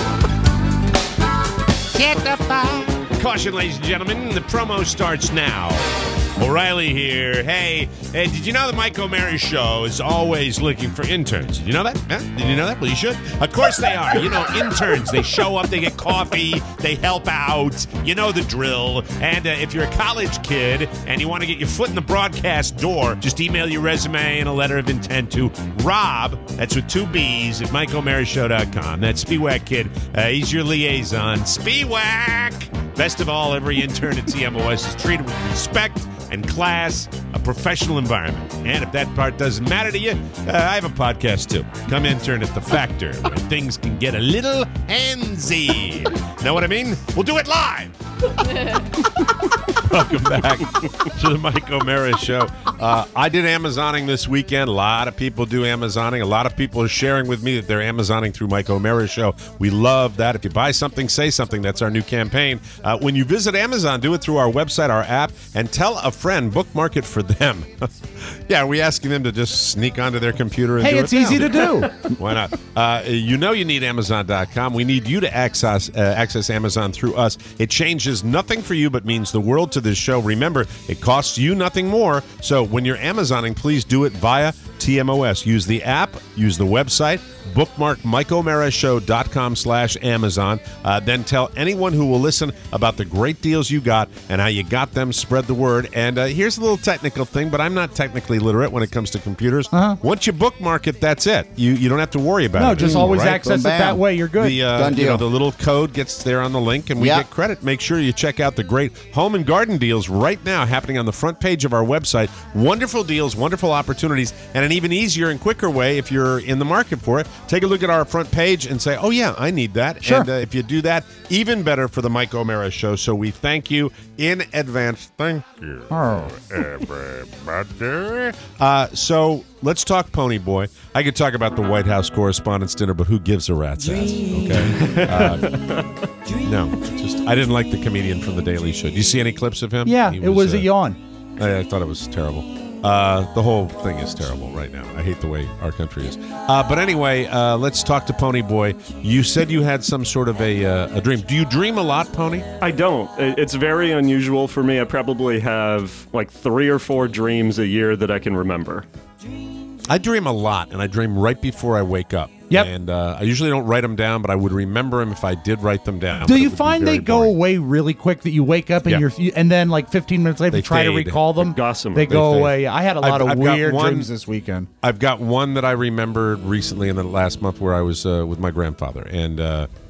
Get the fire. Caution, ladies and gentlemen, the promo starts now. O'Reilly here. Hey, did you know the Mike O'Mara Show is always looking for interns? Did you know that? Huh? Did you know that? Well, you should. Of course they are. You know, interns. They show up, they get coffee, they help out. You know the drill. And if you're a college kid and you want to get your foot in the broadcast door, just email your resume and a letter of intent to Rob, that's with 2 B's, at MikeO'MaraShow.com. That's Spiewak Kid. He's your liaison. Spiewak! Best of all, every intern at TMOS is treated with respect and class, a professional environment. And if that part doesn't matter to you, I have a podcast too. Come intern at The Factor, where things can get a little handsy. Know what I mean? We'll do it live. Welcome back to the Mike O'Mara Show. I did Amazoning this weekend. A lot of people do Amazoning. A lot of people are sharing with me that they're Amazoning through Mike O'Mara Show. We love that. If you buy something, say something. That's our new campaign. When you visit Amazon, do it through our website, our app, and tell a friend, bookmark it for them. Yeah, are we asking them to just sneak onto their computer and do it? Hey, it's easy to do. Why not? You need Amazon.com. We need you to access Amazon through us. It changes nothing for you, but means the world to this show. Remember, it costs you nothing more. So when you're Amazoning, please do it via TMOS. Use the app, use the website, bookmark MikeO'MaraShow.com/Amazon. Then tell anyone who will listen about the great deals you got and how you got them. Spread the word. And here's a little technical thing, but I'm not technically literate when it comes to computers. Once you bookmark it, that's it. You don't have to worry about it. No, just always right? access it that way. You're good. Done deal. The little code gets there on the link, and we get credit. Make sure you check out the great home and garden deals right now happening on the front page of our website. Wonderful deals, wonderful opportunities, and an even easier and quicker way if you're in the market for it. Take a look at our front page and say, oh, yeah, I need that. Sure. And if you do that, even better for the Mike O'Mara Show. So we thank you in advance. Thank you, everybody. So let's talk Pony Boy. I could talk about the White House Correspondents' Dinner, but who gives a rat's ass? Okay. No, I didn't like the comedian from The Daily Show. Do you see any clips of him? Yeah, He it was a yawn. I thought it was terrible. The whole thing is terrible right now. I hate the way our country is. But anyway, let's talk to Pony Boy. You said you had some sort of a dream. Do you dream a lot, Pony? I don't. It's very unusual for me. I probably have like 3 or 4 dreams a year that I can remember. I dream a lot, and I dream right before I wake up. Yep. And I usually don't write them down, but I would remember them if I did write them down. Do But it you would be find very they go boring. away really quick? That you wake up and and then like 15 minutes later, They you try to fade. recall them. Gossamer. They go fade. away. I had a lot of I've got weird one- dreams this weekend. I've got one that I remembered recently in the last month where I was with my grandfather, and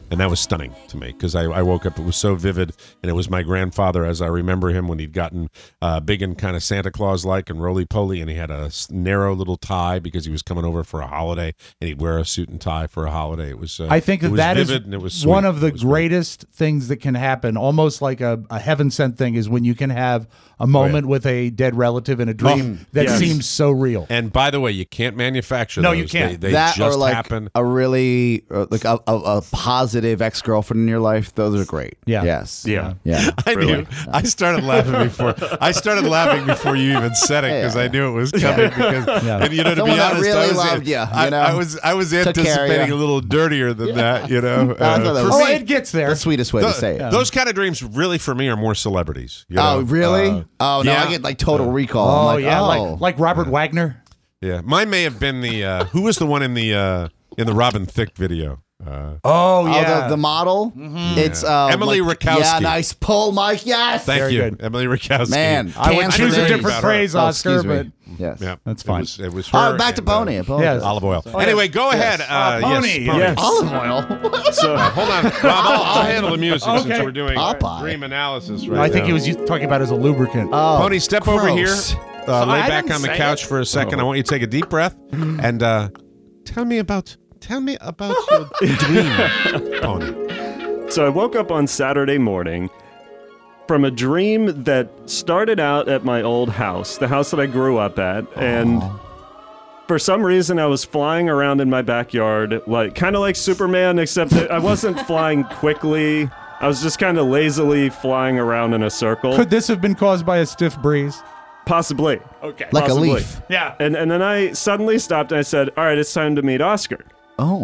And that was stunning to me because I woke up, it was so vivid, and it was my grandfather as I remember him when he'd gotten big and kind of Santa Claus-like and roly-poly, and he had a narrow little tie because he was coming over for a holiday, and he'd wear a suit and tie for a holiday. It was I think that is and it was sweet. one of the greatest things that can happen, almost like a heaven-sent thing, is when you can have a moment with a dead relative in a dream that seems so real. And by the way, you can't manufacture No, those. you can't. They that just or like happen. a really like a positive ex-girlfriend in your life. Those are great. Yeah. Yes. Yeah. Yeah. I knew. I started laughing before you even said it because I knew it was coming. Because and you know, to Someone be that honest, really I was loved you, you know? I was Took care of anticipating you. a little dirtier than that. You know, I thought that was it gets there. the sweetest way to say it. those kind of dreams really for me are more celebrities. You know? Oh, really? Oh, no, yeah. I get like Total Recall. Oh, I'm like, yeah, oh. like Robert Wagner. Yeah, mine may have been the who was the one in the Robin Thicke video. The model. It's Emily Rakowski. Yeah, nice pull, Mike. Yes. Thank you, good. Emily Rakowski. Man, I would cancer choose a days. different phrase, Oscar, excuse me. but Yes. Yeah, That's fine. It was her. Back to and, Pony. Yes. olive oil. Anyway, go ahead. Pony, Yes, yes. Olive oil. So Hold on, Rob. I'll handle the music since Okay. we're doing Popeye. dream analysis right now. I think he was talking about as a lubricant. Oh, Pony, step over here. gross. Lay I back didn't on the say couch it. for a second. I want you to take a deep breath and tell me about your dream, Pony. So I woke up on Saturday morning from a dream that started out at my old house, the house that I grew up at, and for some reason I was flying around in my backyard, like kind of like Superman, except that I wasn't flying quickly. I was just kind of lazily flying around in a circle. Could this have been caused by a stiff breeze? Possibly. Okay. Like Possibly. a leaf. Yeah. And then I suddenly stopped and I said, all right, it's time to meet Oscar. Oh.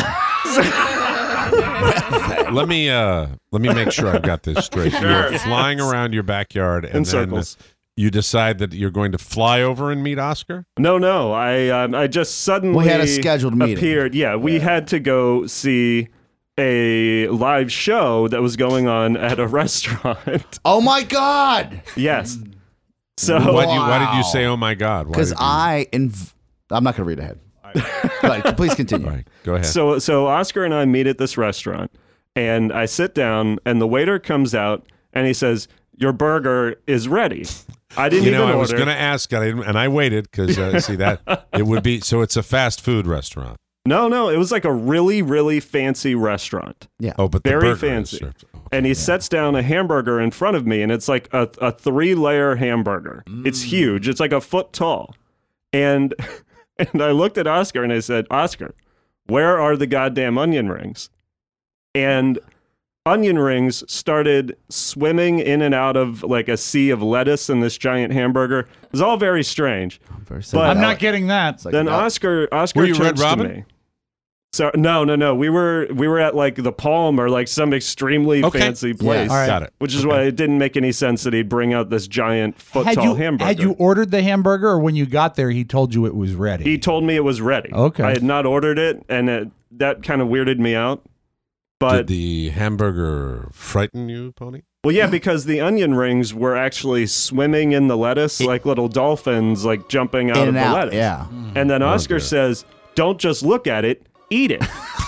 Let me make sure I've got this straight. You're flying around your backyard and In then circles. you decide that you're going to fly over and meet Oscar? No. I just suddenly We had a scheduled meeting. appeared. Yeah, we had to go see a live show that was going on at a restaurant. Oh my God. Yes. So Why did you say, oh my God? Why Because did you- I'm not going to read ahead. But please continue. All right, go ahead. So Oscar and I meet at this restaurant, and I sit down, and the waiter comes out, and he says, "Your burger is ready." I didn't even order. I was going to ask, and I waited because see that it would be. So it's a fast food restaurant. No, it was like a really, really fancy restaurant. Yeah. Oh, but the Very burger is fancy. served. Oh, And he sets down a hamburger in front of me, and it's like a 3-layer hamburger. It's huge. It's like a foot tall. And I looked at Oscar and I said, Oscar, where are the goddamn onion rings? And onion rings started swimming in and out of like a sea of lettuce in this giant hamburger. It was all very strange. But I'm not getting that. Then Oscar Were you turns Red to Robin? me. So no. We were at like the Palm or like some extremely fancy place. All right. Got it. Which is why it didn't make any sense that he'd bring out this giant foot-tall hamburger. Had you ordered the hamburger, or when you got there, he told you it was ready? He told me it was ready. Okay. I had not ordered it, and that kind of weirded me out. But Did the hamburger frighten you, Pony? well, yeah, because the onion rings were actually swimming in the lettuce like little dolphins, like jumping out In of and the out, lettuce. yeah. And then Oscar dear. says, "Don't just look at it, eat it."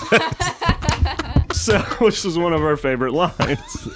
So, which is one of our favorite lines.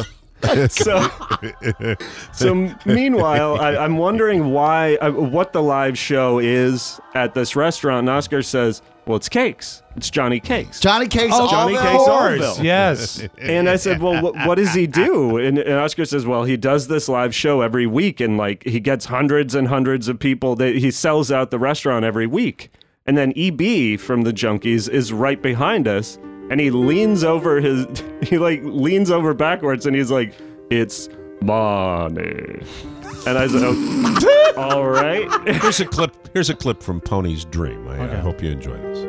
So meanwhile, I'm wondering what the live show is at this restaurant. And Oscar says, "Well, it's cakes. It's Johnny Cakes." Johnny Cakes. Johnny Allville. Cakes Of course, Allville. yes. And I said, "Well, what does he do?" And Oscar says, "Well, he does this live show every week, and like he gets hundreds and hundreds of people. He sells out the restaurant every week." And then EB from the Junkies is right behind us, and he leans over backwards, and he's like, "It's money." And I said, "Oh, all right." Here's a clip from Pony's dream. I hope you enjoy this.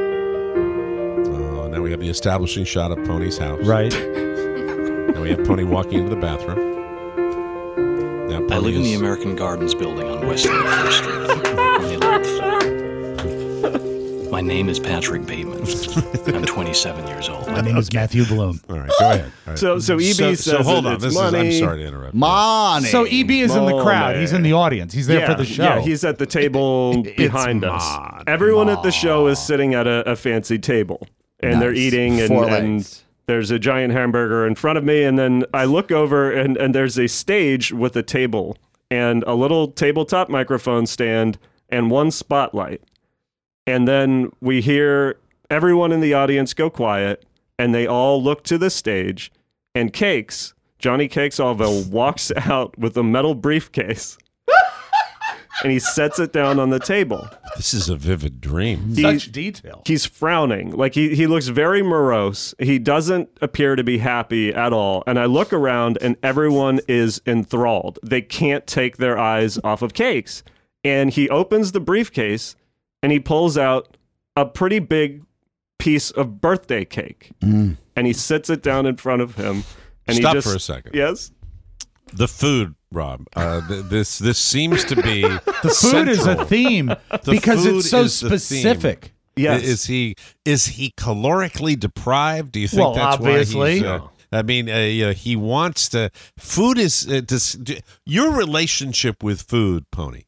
Now we have the establishing shot of Pony's house. Right. Now we have Pony walking into the bathroom. Now I Pony live in the is- American Gardens building on West 31st Street, on the 11th floor. My name is Patrick Bateman. I'm 27 years old. My name is Matthew Bloom. All right, go ahead. All right. So EB says so hold on. it's money. I'm sorry to interrupt. Money. So EB is in the crowd. Money. He's in the audience. He's there for the show. Yeah, he's at the table behind us. Everyone at the show is sitting at a fancy table, and they're Nice. eating, Four and legs. There's a giant hamburger in front of me, and then I look over, and there's a stage with a table and a little tabletop microphone stand and one spotlight. And then we hear everyone in the audience go quiet, and they all look to the stage, and Cakes, Johnny Cakes Allville, walks out with a metal briefcase, and he sets it down on the table. This is a vivid dream. Such detail. He's frowning. Like, he looks very morose. He doesn't appear to be happy at all. And I look around, and everyone is enthralled. They can't take their eyes off of Cakes. And he opens the briefcase, and he pulls out a pretty big piece of birthday cake. And he sits it down in front of him. And Stop he just, for a second. Yes? The food, Rob. This seems to be the food is a theme because it's so specific. Yes. Is he calorically deprived? Do you think well, that's obviously. why he's... I mean, he wants to... Food is... your relationship with food, Pony.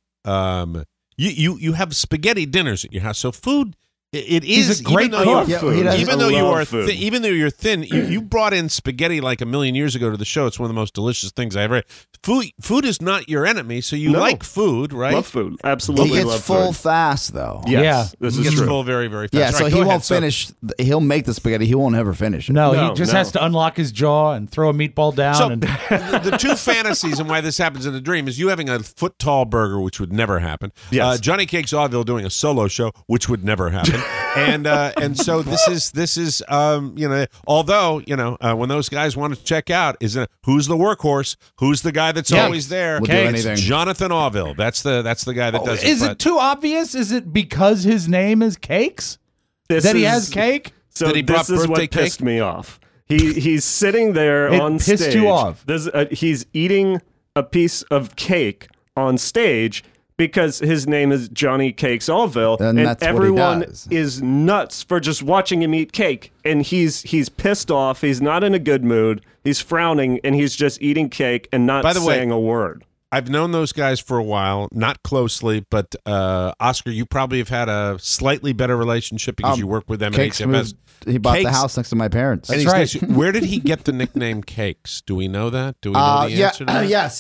You have spaghetti dinners at your house, so food... It is He's a great cook. Even though you're thin, you brought in spaghetti like a million years ago to the show. It's one of the most delicious things I ever had. Food is not your enemy, so you like food, right? Love food. Absolutely He love gets full food. fast, though. Yes, this is true. Full very, very fast. Yeah, so Right, he go won't ahead, finish. He'll make the spaghetti. He won't ever finish it. No, he just has to unlock his jaw and throw a meatball down. So and the two fantasies and why this happens in a dream is you having a foot-tall burger, which would never happen. Yes. Johnny Cakes Allville doing a solo show, which would never happen. And so this is although when those guys want to check out, who's the workhorse? Who's the guy that's always there? We'll do anything. Jonathan Allville. That's the guy that does it. Is it too obvious? Is it because his name is Cakes that he has cake? So that he brought this is what birthday pissed cake? me off. He's sitting there It on pissed stage. you off. He's eating a piece of cake on stage because his name is Johnny Cakes Allville, And that's what he everyone does. is nuts for just watching him eat cake. And he's pissed off. He's not in a good mood. He's frowning, and he's just eating cake and not By the way, saying a word. I've known those guys for a while, not closely, but Oscar, you probably have had a slightly better relationship because you work with them Cakes at HFS. moved, he bought the Cakes- house next to my parents. And he's nice. Where did he get the nickname Cakes? Do we know that? Do we know the answer to that? Yes,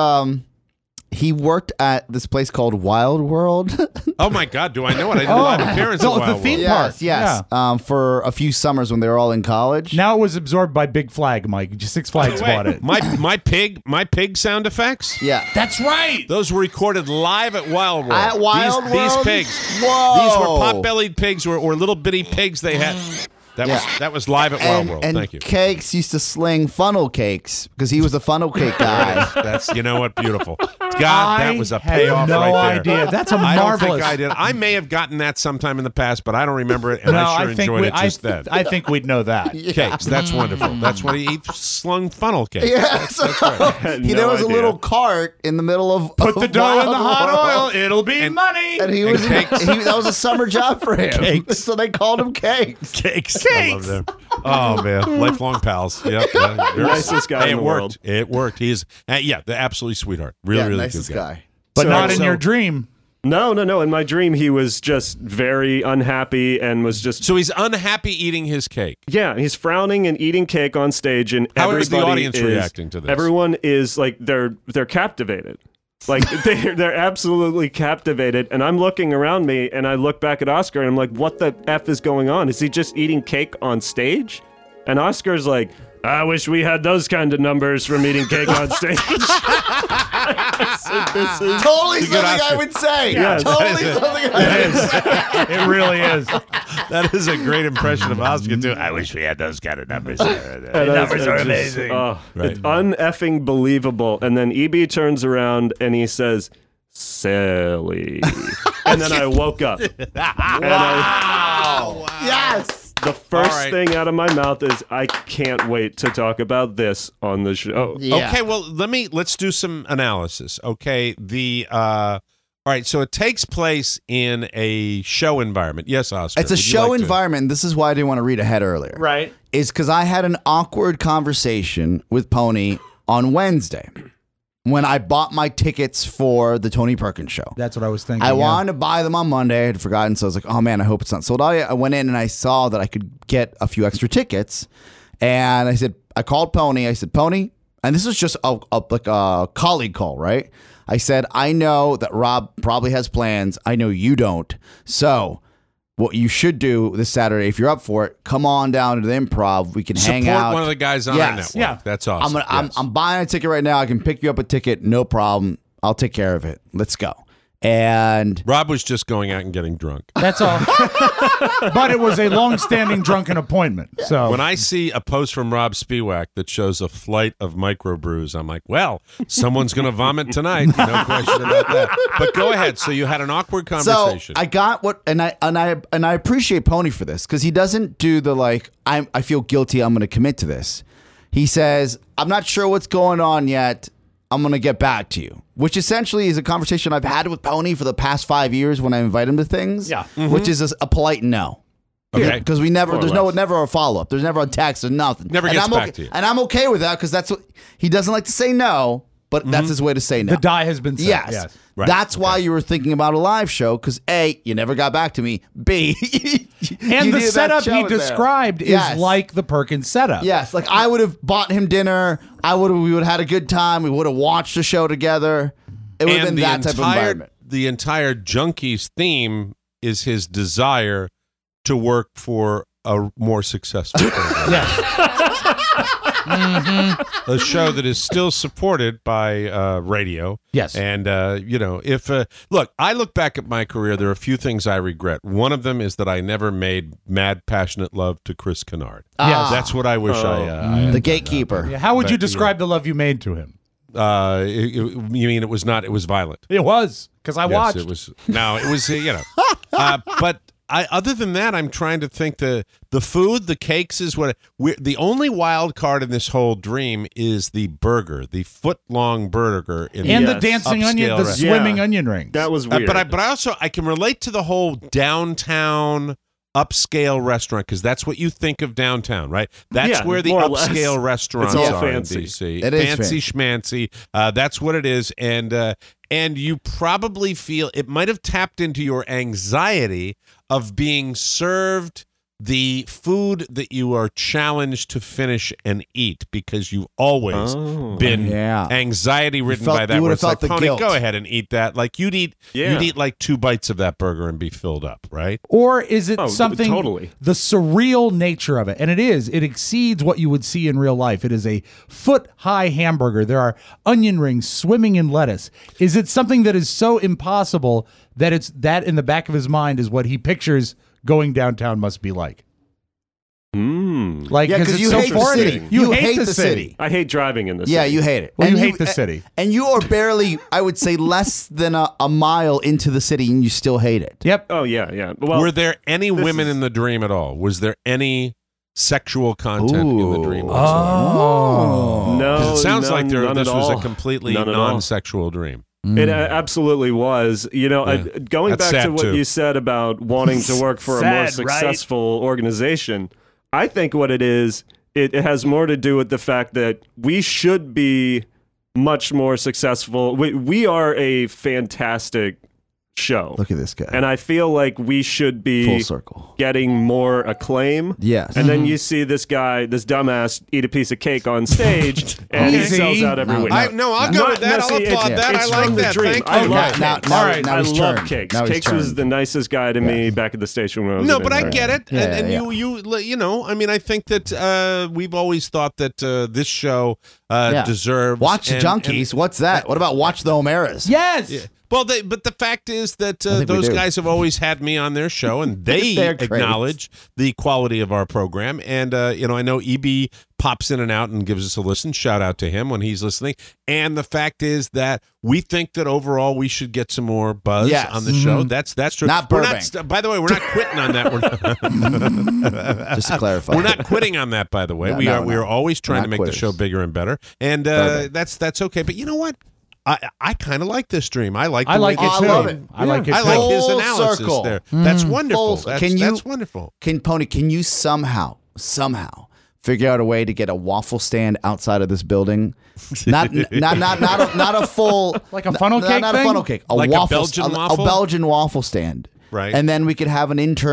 he worked at this place called Wild World. Oh my God, do I know it? I didn't know I have parents at Wild the theme World. park. Yes. For a few summers when they were all in college. Now it was absorbed by Big Flag, Mike. Just Six Flags bought it. My pig sound effects? Yeah. That's right. Those were recorded live at Wild World. At Wild These World? pigs. Whoa. These were pot-bellied pigs or little bitty pigs they had. That was live at Wild World. And Thank you. Cakes used to sling funnel cakes because he was a funnel cake guy. That's you know what, beautiful. God, that was a had payoff no right there. idea. That's a I don't marvelous. think I did. I may have gotten that sometime in the past, but I don't remember it, and No, I sure think enjoyed we- it just then. I think we'd know that. Cakes, that's wonderful. That's what he slung funnel cakes. Yeah, That's right. there was a little cart in the middle of Put the dough in the hot Wild oil. It'll be money. And he was Cakes. that was a summer job for him. Cakes. So they called him Cakes. Cakes. I love them. Oh man, lifelong pals. Yep. Nicest guy Hey, in the it worked. world. It worked. He's the absolute sweetheart. Really nicest good guy. But So- not in so- your dream. No. In my dream, he was just very unhappy and was just... So he's unhappy eating his cake. Yeah, he's frowning and eating cake on stage, and How is the everybody audience reacting to this? Everyone is like they're captivated, like they're absolutely captivated. And I'm looking around me, and I look back at Oscar, and I'm like, "What the f is going on? Is he just eating cake on stage?" And Oscar's like, "I wish we had those kind of numbers from eating cake on stage." This is Totally good something Oscar. I would say. Yes. Totally something I would say. It really is. That is a great impression of Oscar too. I wish we had those kind of numbers. The numbers are amazing. It's uneffing believable. And then EB turns around and he says, "Sally." And then I woke up. Wow. Yes. The first All right. thing out of my mouth is, I can't wait to talk about this on the show. Yeah. Okay, well let's do some analysis. Okay, all right, so it takes place in a show environment. Yes, Oscar. It's a would you show like to- environment. This is why I didn't want to read ahead earlier. Right. Is because I had an awkward conversation with Pony on Wednesday when I bought my tickets for the Tony Perkins show. That's what I was thinking. I yeah. wanted to buy them on Monday. I had forgotten, so I was like, oh man, I hope it's not sold out yet. I went in and I saw that I could get a few extra tickets. And I called Pony. I said, Pony, and this was just like a colleague call, right? I said, I know that Rob probably has plans. I know you don't. So what you should do this Saturday, if you're up for it, come on down to the Improv. We can hang out. Support one of the guys on our network. Yeah. That's awesome. I'm buying a ticket right now. I can pick you up a ticket. No problem. I'll take care of it. Let's go. And Rob was just going out and getting drunk. That's all. But it was a long-standing drunken appointment. So when I see a post from Rob Spiewak that shows a flight of microbrews, I'm like, well, someone's going to vomit tonight. No question about that. But go ahead. So you had an awkward conversation. So I got and I appreciate Pony for this because he doesn't do the like I feel guilty. I'm going to commit to this. He says, I'm not sure what's going on yet. I'm going to get back to you, which essentially is a conversation I've had with Pony for the past 5 years when I invite him to things, which is a polite no. Okay. Because we never, there's never a follow-up. There's never a text or nothing. Never gets back to you. And I'm okay with that because that's what, he doesn't like to say no, but that's his way to say no. the die has been set. Yes. Right. That's why you were thinking about a live show because A, you never got back to me. B, And the setup he described is like the Perkins setup. Yes, like I would have bought him dinner. We would have had a good time. We would have watched the show together. It would have been that type of environment. The entire Junkies theme is his desire to work for a more successful program. A show that is still supported by radio. Yes. And, if look, I look back at my career, there are a few things I regret. One of them is that I never made mad, passionate love to Chris Kennard. Yes. That's what I wish I had. The gatekeeper. Yeah, how would you describe the love you made to him? You mean it was not? It was violent. It was because I watched. It was. No, it was. But other than that, I'm trying to think. The food, the cakes is what. The only wild card in this whole dream is the burger, the foot-long burger, and the dancing onion, the swimming onion rings. That was weird. But I also can relate to the whole downtown upscale restaurant because that's what you think of downtown, right? That's where the upscale restaurants are fancy. in DC. It is fancy schmancy. That's what it is, and you probably feel it might have tapped into your anxiety of being served the food that you are challenged to finish and eat because you've always been anxiety ridden by that. You would where have felt it's like, the Pony, guilt. go ahead and eat that. Like you'd eat like 2 bites of that burger and be filled up, right? Or is it something, totally. the surreal nature of it? And it exceeds what you would see in real life. It is a foot-high hamburger. There are onion rings swimming in lettuce. Is it something that is so impossible that it's that in the back of his mind is what he pictures going downtown must be like? Like, because you hate the city. You hate the city. I hate driving in the city. Yeah, you hate it. Well, And you hate the city. And you are barely, I would say, less than a mile into the city, and you still hate it. Yep. Oh, yeah. Well, were there any women in the dream at all? Was there any sexual content in the dream whatsoever? Oh. no. 'Cause it sounds like none this at was a all. completely None at all. non-sexual dream. It absolutely was. Going That's back to sad, what too. you said about wanting to work for a more Sad, right? successful organization, I think what it is, it has more to do with the fact that we should be much more successful. We are a fantastic show. Look at this guy. And I feel like we should be Full circle. getting more acclaim. Yes. And then you see this guy, this dumbass, eat a piece of cake on stage, and he Easy. sells out every week. I'll go with that. I'll applaud that. I It's like from the that. dream. Thank I you. love Now- cakes. now- All right, now I he's love turned. cakes. Now he's Cakes was turned. the nicest guy to me back at the station when I was No, in but I there. get it, and Yeah. you know, I mean, I think that we've always thought that this show deserves Watch the and- Junkies. What's that? What about Watch the O'Maras? Yes. Yeah. Well, but the fact is that think we those do. guys have always had me on their show, and they They're great. acknowledge the quality of our program. And I know EB pops in and out and gives us a listen. Shout out to him when he's listening. And the fact is that we think that overall we should get some more buzz Yes. on the show. That's true. Not We're Burbank. by the way, we're not quitting on that. Just to clarify. We're not quitting on that. By the way, we are always trying We're to not make the quitters. show bigger and better. And Burbank. that's okay. But you know what? I kind of like this dream. I like. I the like way it they too. I love it. I like it I too. like his Full analysis circle. there. That's wonderful. Full- That's wonderful. Pony, can you somehow figure out a way to get a waffle stand outside of this building? Not a full Like a funnel cake not thing? a funnel cake. Like a waffle, Belgian waffle? A Belgian waffle stand. Right. And then we could have an intern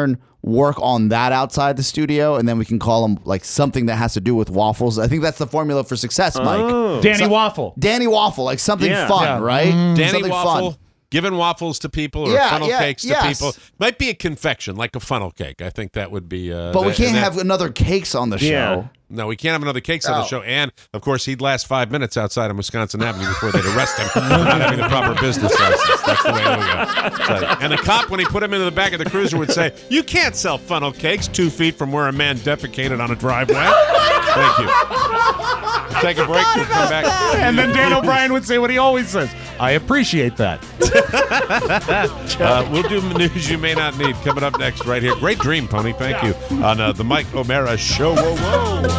work on that outside the studio, and then we can call them like something that has to do with waffles. I think that's the formula for success, Mike. Danny Waffle. Danny Waffle, like something fun, right? Danny something Waffle. fun. Giving waffles to people or funnel cakes to people. Might be a confection, like a funnel cake. I think that would be... but we can't have another cakes on the show. No, we can't have another cakes on the show. And, of course, he'd last 5 minutes outside on Wisconsin Avenue before they'd arrest him for not having the proper business license. That's the way it would go. And the cop, when he put him into the back of the cruiser, would say, "You can't sell funnel cakes 2 feet from where a man defecated on a driveway." Thank you. Take a break and come back. And then Dan O'Brien would say what he always says. I appreciate that. We'll do news you may not need coming up next right here. Great dream, Pony. Thank you. On the Mike O'Mara Show. Whoa, whoa.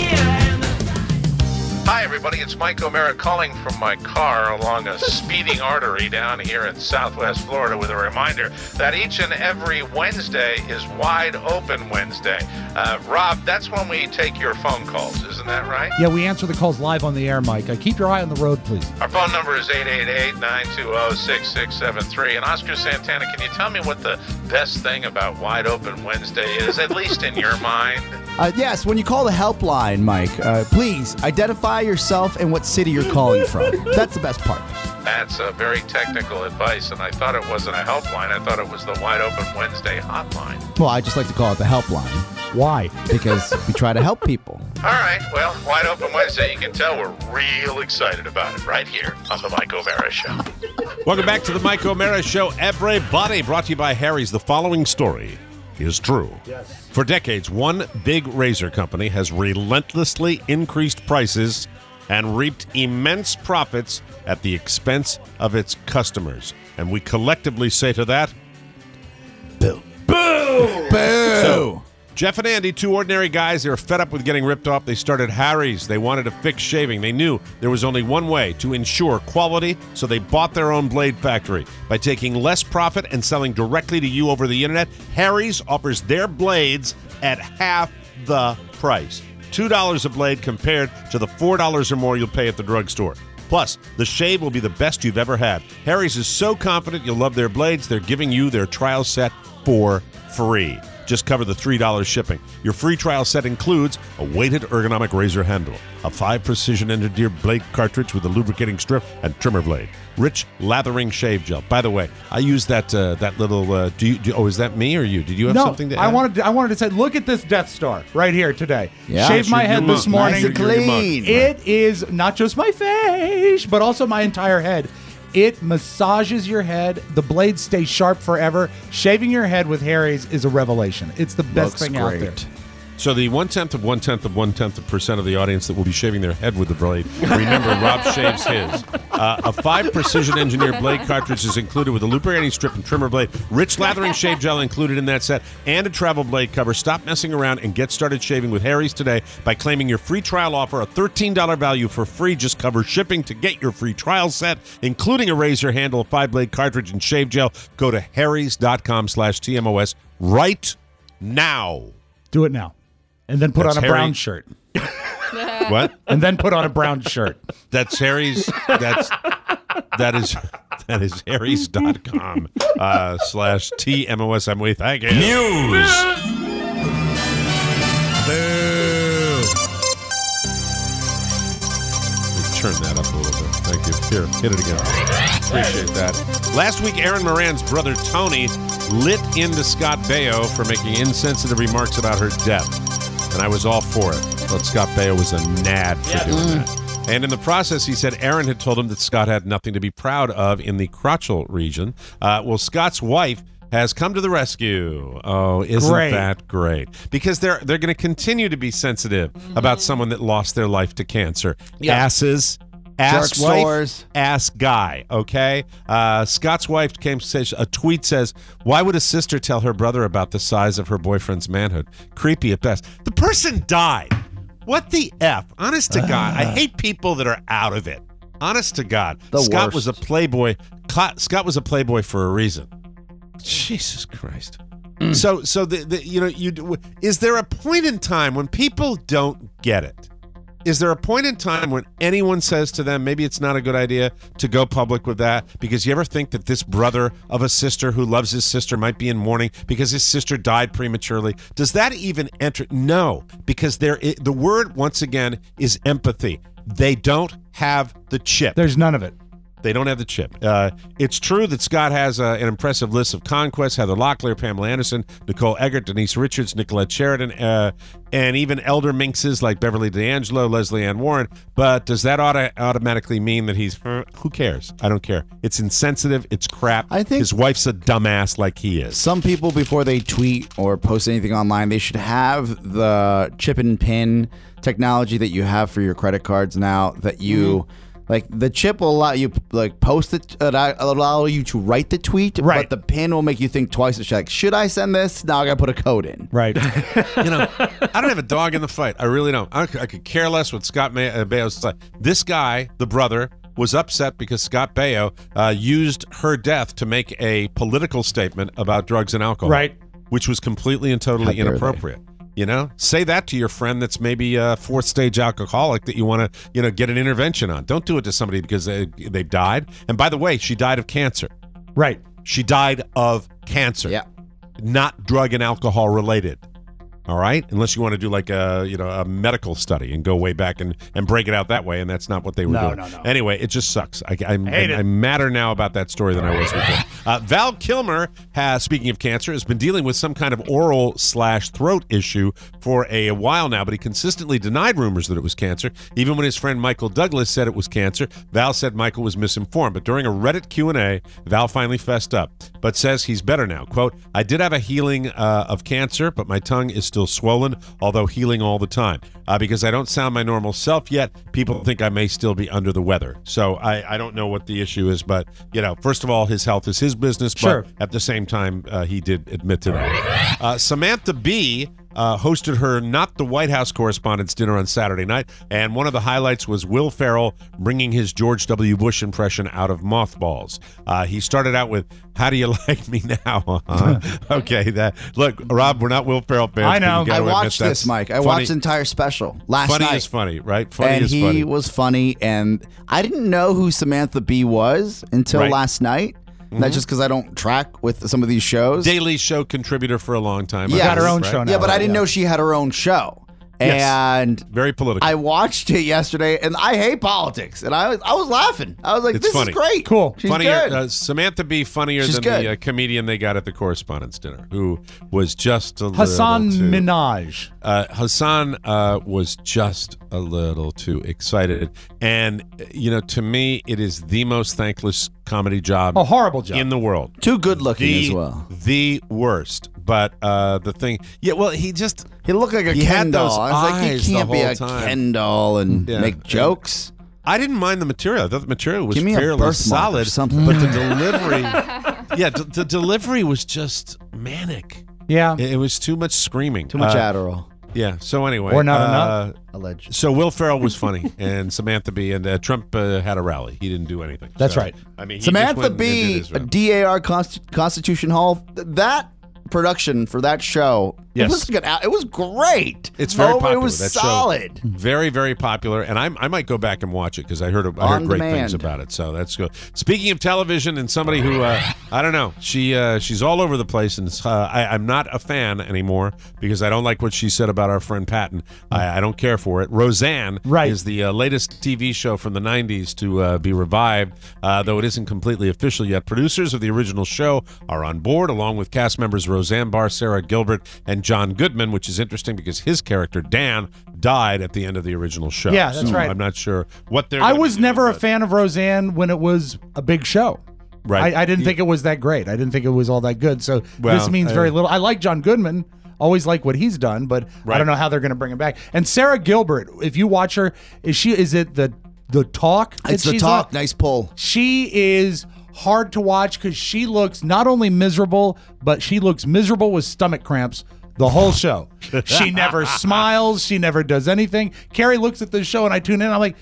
Hi, everybody. It's Mike O'Mara calling from my car along a speeding artery down here in Southwest Florida with a reminder that each and every Wednesday is Wide Open Wednesday. Rob, that's when we take your phone calls. Isn't that right? Yeah, we answer the calls live on the air, Mike. Keep your eye on the road, please. Our phone number is 888-920-6673. And Oscar Santana, can you tell me what the best thing about Wide Open Wednesday is, at least in your mind? Yes, when you call the helpline, Mike, please identify yourself and what city you're calling from. That's the best part. That's very technical advice, and I thought it wasn't a helpline. I thought it was the Wide Open Wednesday hotline. Well, I just like to call it the helpline. Why? Because we try to help people. All right, well, Wide Open Wednesday, you can tell we're real excited about it right here on the Mike O'Mara Show. Welcome back to the Mike O'Mara Show, everybody. Brought to you by Harry's. The following story is true. Yes. For decades, one big razor company has relentlessly increased prices and reaped immense profits at the expense of its customers. And we collectively say to that, boo. Boo! Boo! So, Jeff and Andy, two ordinary guys, they were fed up with getting ripped off. They started Harry's. They wanted to fix shaving. They knew there was only one way to ensure quality, so they bought their own blade factory. By taking less profit and selling directly to you over the internet, Harry's offers their blades at half the price. $2 a blade compared to the $4 or more you'll pay at the drugstore. Plus, the shave will be the best you've ever had. Harry's is so confident you'll love their blades, they're giving you their trial set for free. Just cover the $3 shipping. Your free trial set includes a weighted ergonomic razor handle, a 5 precision-engineered blade cartridge with a lubricating strip and trimmer blade, rich lathering shave gel. By the way, I use that little. Is that me or you? Did you have something to add? I wanted to say, look at this Death Star right here today. Yeah, Shaved my head this morning. Nice and clean. It is not just my face, but also my entire head. It massages your head. The blades stay sharp forever. Shaving your head with Harry's is a revelation. It's the best thing out there. So the 0.1% of the audience that will be shaving their head with the blade, remember, Rob shaves his. A 5 precision-engineered blade cartridge is included with a lubricating strip and trimmer blade, rich lathering shave gel included in that set, and a travel blade cover. Stop messing around and get started shaving with Harry's today by claiming your free trial offer, a $13 value for free. Just cover shipping to get your free trial set, including a razor handle, a 5-blade cartridge, and shave gel. Go to harrys.com/TMOS right now. Do it now. And then put on a brown shirt. What? And then put on a brown shirt. That's Harry's. That is harrys.com/TMOS. I'm with. Thank you. News. Boo. Turn that up a little bit. Thank you. Here, hit it again. Appreciate that. Last week, Aaron Moran's brother Tony lit into Scott Baio for making insensitive remarks about her death. And I was all for it. Thought Scott Baio was a nad for doing that. And in the process, he said Aaron had told him that Scott had nothing to be proud of in the crotchal region. Well, Scott's wife has come to the rescue. Oh, isn't that great? Because they're going to continue to be sensitive about someone that lost their life to cancer. Yeah. Asses. Ass wife, ass guy, okay? Scott's wife says a tweet says, "Why would a sister tell her brother about the size of her boyfriend's manhood? Creepy at best." The person died. What the F? Honest to God, I hate people that are out of it. Honest to God. Scott was a playboy. Scott was a playboy for a reason. Jesus Christ. So is there a point in time when people don't get it? Is there a point in time when anyone says to them, maybe it's not a good idea to go public with that? Because you ever think that this brother of a sister who loves his sister might be in mourning because his sister died prematurely? Does that even enter? No, because the word, once again, is empathy. They don't have the chip. There's none of it. They don't have the chip. It's true that Scott has an impressive list of conquests: Heather Locklear, Pamela Anderson, Nicole Eggert, Denise Richards, Nicolette Sheridan, and even elder minxes like Beverly D'Angelo, Leslie Ann Warren. But does that automatically mean that he's... Who cares? I don't care. It's insensitive. It's crap. I think his wife's a dumbass like he is. Some people, before they tweet or post anything online, they should have the chip and pin technology that you have for your credit cards now that you... Like, the chip will allow you, like, post it, allow you to write the tweet, right. But the pin will make you think twice. Like, should I send this? Now I got to put a code in. Right. I don't have a dog in the fight. I really don't. I could care less what Scott Baio's said. This guy, the brother, was upset because Scott Baio used her death to make a political statement about drugs and alcohol. Right. Which was completely and totally inappropriate. You know, say that to your friend that's maybe a fourth stage alcoholic that you want to, get an intervention on. Don't do it to somebody because they died. And by the way, she died of cancer. Right. She died of cancer. Yeah. Not drug and alcohol related. All right, unless you want to do like a medical study and go way back and break it out that way, and that's not what they were doing. No. Anyway, it just sucks. I'm madder now about that story than I was before. Val Kilmer speaking of cancer, has been dealing with some kind of oral/throat issue for a while now, but he consistently denied rumors that it was cancer. Even when his friend Michael Douglas said it was cancer, Val said Michael was misinformed. But during a Reddit Q&A, Val finally fessed up, but says he's better now. Quote, "I did have a healing of cancer, but my tongue is still swollen, although healing all the time. Because I don't sound my normal self yet, people think I may still be under the weather." So I don't know what the issue is, but, first of all, his health is his business, sure. But at the same time, he did admit to that. Samantha Bee hosted her Not the White House Correspondents' Dinner on Saturday night, and one of the highlights was Will Ferrell bringing his George W. Bush impression out of mothballs. He started out with, "How do you like me now?" Okay, look, Rob, we're not Will Ferrell fans. I know. I watched this, Mike. I watched the entire special last night. Funny is funny, right? Funny and is funny. he was funny, and I didn't know who Samantha Bee was until last night. Not just because I don't track with some of these shows. Daily Show contributor for a long time. Yeah, got her own show now. Yeah, but I didn't know she had her own show. Yes. And very political. I watched it yesterday, and I hate politics, and I was laughing. I was like, It's "This funny. is great, cool, she's funnier, good." Samantha Bee funnier She's than good. the comedian they got at the Correspondents' Dinner, who was just a Hassan little too, Minaj. Hassan was just a little too excited, and to me, it is the most thankless comedy job, A horrible job. in the world. Too good looking as well. The worst. But the thing, he looked like a he Ken had those doll. I was like, eyes you can't the be whole a time. Ken doll and Yeah. make jokes. I didn't mind the material. I thought the material was Give me a fairly birthmark or solid, something. but the delivery, the delivery was just manic. Yeah. It was too much screaming. Too much Adderall. Yeah. So anyway, Or not enough. Alleged. So Will Ferrell was funny, and Samantha Bee, and Trump had a rally. He didn't do anything. That's So, right. I mean, he just Samantha went and did Bee, his round. DAR Constitution Hall. That production for that show, Yes. it was great. It's very popular. It was that solid. Show, very, very popular, and I might go back and watch it because I heard On great demand. things about it. So that's good. Speaking of television, and somebody who I don't know, she's all over the place, and I'm not a fan anymore because I don't like what she said about our friend Patton. I don't care for it. Roseanne is the latest TV show from the '90s to be revived, though it isn't completely official yet. Producers of the original show are on board, along with cast members Roseanne Barr, Sarah Gilbert, and John Goodman, which is interesting because his character Dan died at the end of the original show. Yeah, that's So right. I'm not sure what they're. I gonna was be doing, never a but- fan of Roseanne when it was a big show. Right. I didn't think it was that great. I didn't think it was all that good. So Well, this means very little. I like John Goodman. Always like what he's done, but I Right. don't know how they're going to bring him back. And Sarah Gilbert, if you watch her, is it the Talk? that It's the she's Talk. on? Nice pull. She is hard to watch because she looks not only miserable, but she looks miserable with stomach cramps the whole show. She never smiles. She never does anything. Carrie looks at the show and I tune in. I'm like,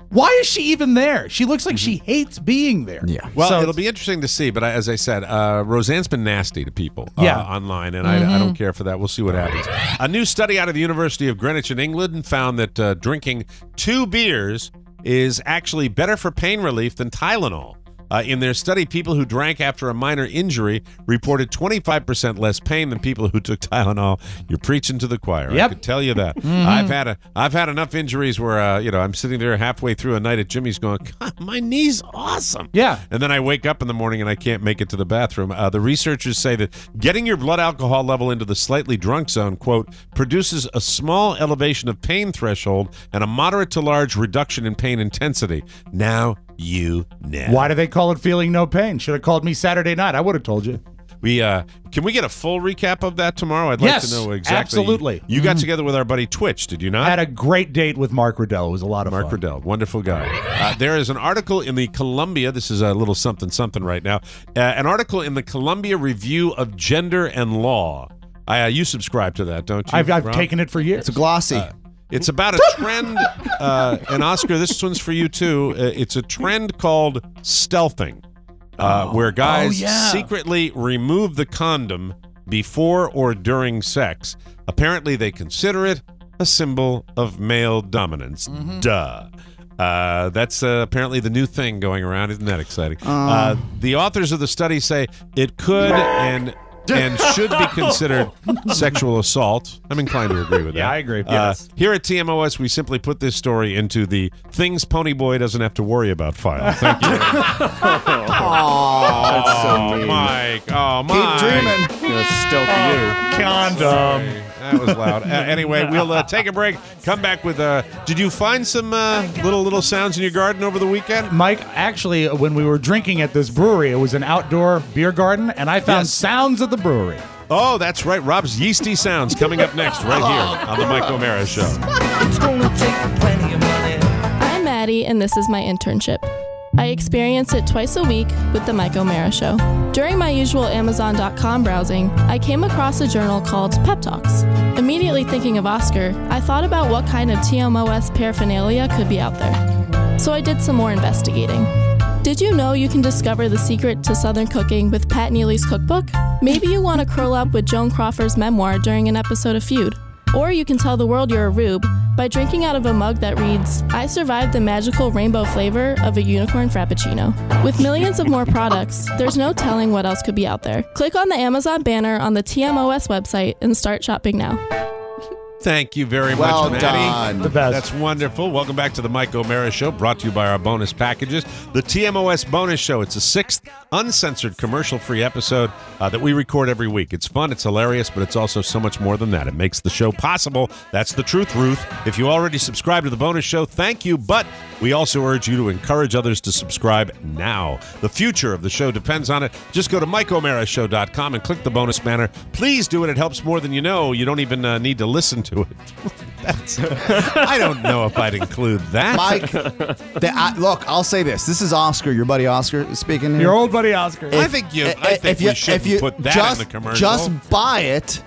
Why is she even there? She looks like she hates being there. Yeah. Well, So it'll be interesting to see, but as I said, Roseanne's been nasty to people online, and I don't care for that. We'll see what happens. A new study out of the University of Greenwich in England found that drinking 2 beers is actually better for pain relief than Tylenol. In their study, people who drank after a minor injury reported 25% less pain than people who took Tylenol. You're preaching to the choir. Yep. I could tell you that. I've had enough injuries where I'm sitting there halfway through a night at Jimmy's going, God, my knee's awesome. Yeah. And then I wake up in the morning and I can't make it to the bathroom. The researchers say that getting your blood alcohol level into the slightly drunk zone, quote, produces a small elevation of pain threshold and a moderate to large reduction in pain intensity. Now you know. why do they call it feeling no pain? Should have called me Saturday night. I would have told you. Can we get a full recap of that tomorrow? I'd like to know exactly. Absolutely. You got together with our buddy Twitch, did you not? I had a great date with Mark Riddell. It was a lot of fun. Mark Riddell, wonderful guy. There is an article in the Columbia, this is a little something right now, an article in the Columbia Review of Gender and Law. You subscribe to that, don't you? I've taken it for years. It's glossy. It's about a trend, and Oscar, this one's for you too. It's a trend called stealthing, where guys secretly remove the condom before or during sex. Apparently, they consider it a symbol of male dominance. Duh. That's apparently the new thing going around. Isn't that exciting? The authors of the study say it could and should be considered sexual assault. I'm inclined to agree with that. Yeah, I agree. Yes. Here at TMOS, we simply put this story into the things Ponyboy doesn't have to worry about file. Thank you. That's so mean. Mike. Oh, Mike. Keep dreaming. Stealth you. Condom. That was loud. Anyway, we'll take a break. Come back with. Did you find some little sounds in your garden over the weekend? Mike, actually, when we were drinking at this brewery, it was an outdoor beer garden, and I found sounds of the brewery. Oh, that's right. Rob's yeasty sounds coming up next right here on the Mike O'Mara Show. It's gonna take plenty of money. I'm Maddie, and this is my internship. I experience it twice a week with the Mike O'Mara Show. During my usual Amazon.com browsing, I came across a journal called Pep Talks. Immediately thinking of Oscar, I thought about what kind of TMOS paraphernalia could be out there. So I did some more investigating. Did you know you can discover the secret to Southern cooking with Pat Neely's cookbook? Maybe you want to curl up with Joan Crawford's memoir during an episode of Feud. Or you can tell the world you're a rube by drinking out of a mug that reads, I survived the magical rainbow flavor of a unicorn frappuccino. With millions of more products, there's no telling what else could be out there. Click on the Amazon banner on the TMOS website and start shopping now. Thank you very Well much, done. Maddie. The best. That's wonderful. Welcome back to the Mike O'Mara Show, brought to you by our bonus packages. The TMOS Bonus Show. It's a 6th uncensored commercial-free episode that we record every week. It's fun, it's hilarious, but it's also so much more than that. It makes the show possible. That's the truth, Ruth. If you already subscribe to the bonus show, thank you, but we also urge you to encourage others to subscribe now. The future of the show depends on it. Just go to MikeO'MaraShow.com and click the bonus banner. Please do it. It helps more than you know. You don't even need to listen to it. I don't know if I'd include that. Mike, look, I'll say this. This is Oscar, your buddy Oscar speaking here. Your old buddy Oscar. I think we should put that in the commercial. Just buy it.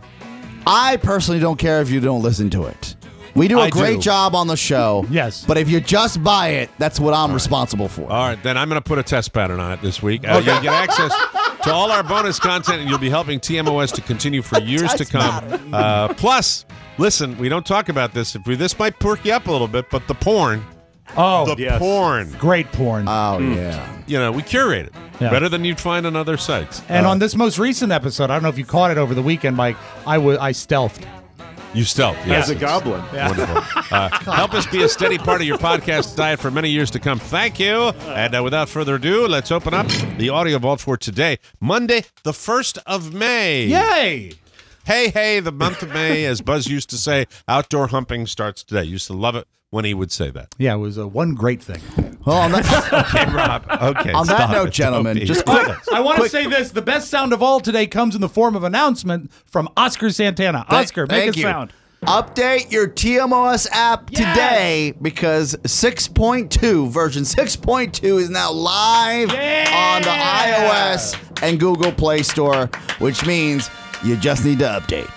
I personally don't care if you don't listen to it. We do a great job on the show. Yes. But if you just buy it, that's what I'm responsible for. All right, then I'm going to put a test pattern on it this week. You'll get access to all our bonus content, and you'll be helping TMOS to continue for years to come. Plus, listen, we don't talk about this. This might perk you up a little bit, but the porn. Oh, the porn. Great porn. Oh, yeah. You know, we curate it. Yeah. Better than you'd find on other sites. And on this most recent episode, I don't know if you caught it over the weekend, Mike, I stealthed. You stealth. Yes. As a goblin. Yeah. Wonderful. Help us be a steady part of your podcast diet for many years to come. Thank you. And without further ado, let's open up the audio vault for today, Monday, the 1st of May. Yay! Hey, the month of May, as Buzz used to say, outdoor humping starts today. Used to love it when he would say that. Yeah, it was one great thing. Well, on that, Okay, Rob. Okay. on that stop note, it. gentlemen, Don't be. just quick. I want to say this. The best sound of all today comes in the form of announcement from Oscar Santana. Oscar, make Thank a you. sound. Update your TMOS app today because 6.2, version 6.2 is now live on the iOS and Google Play Store, which means you just need to update.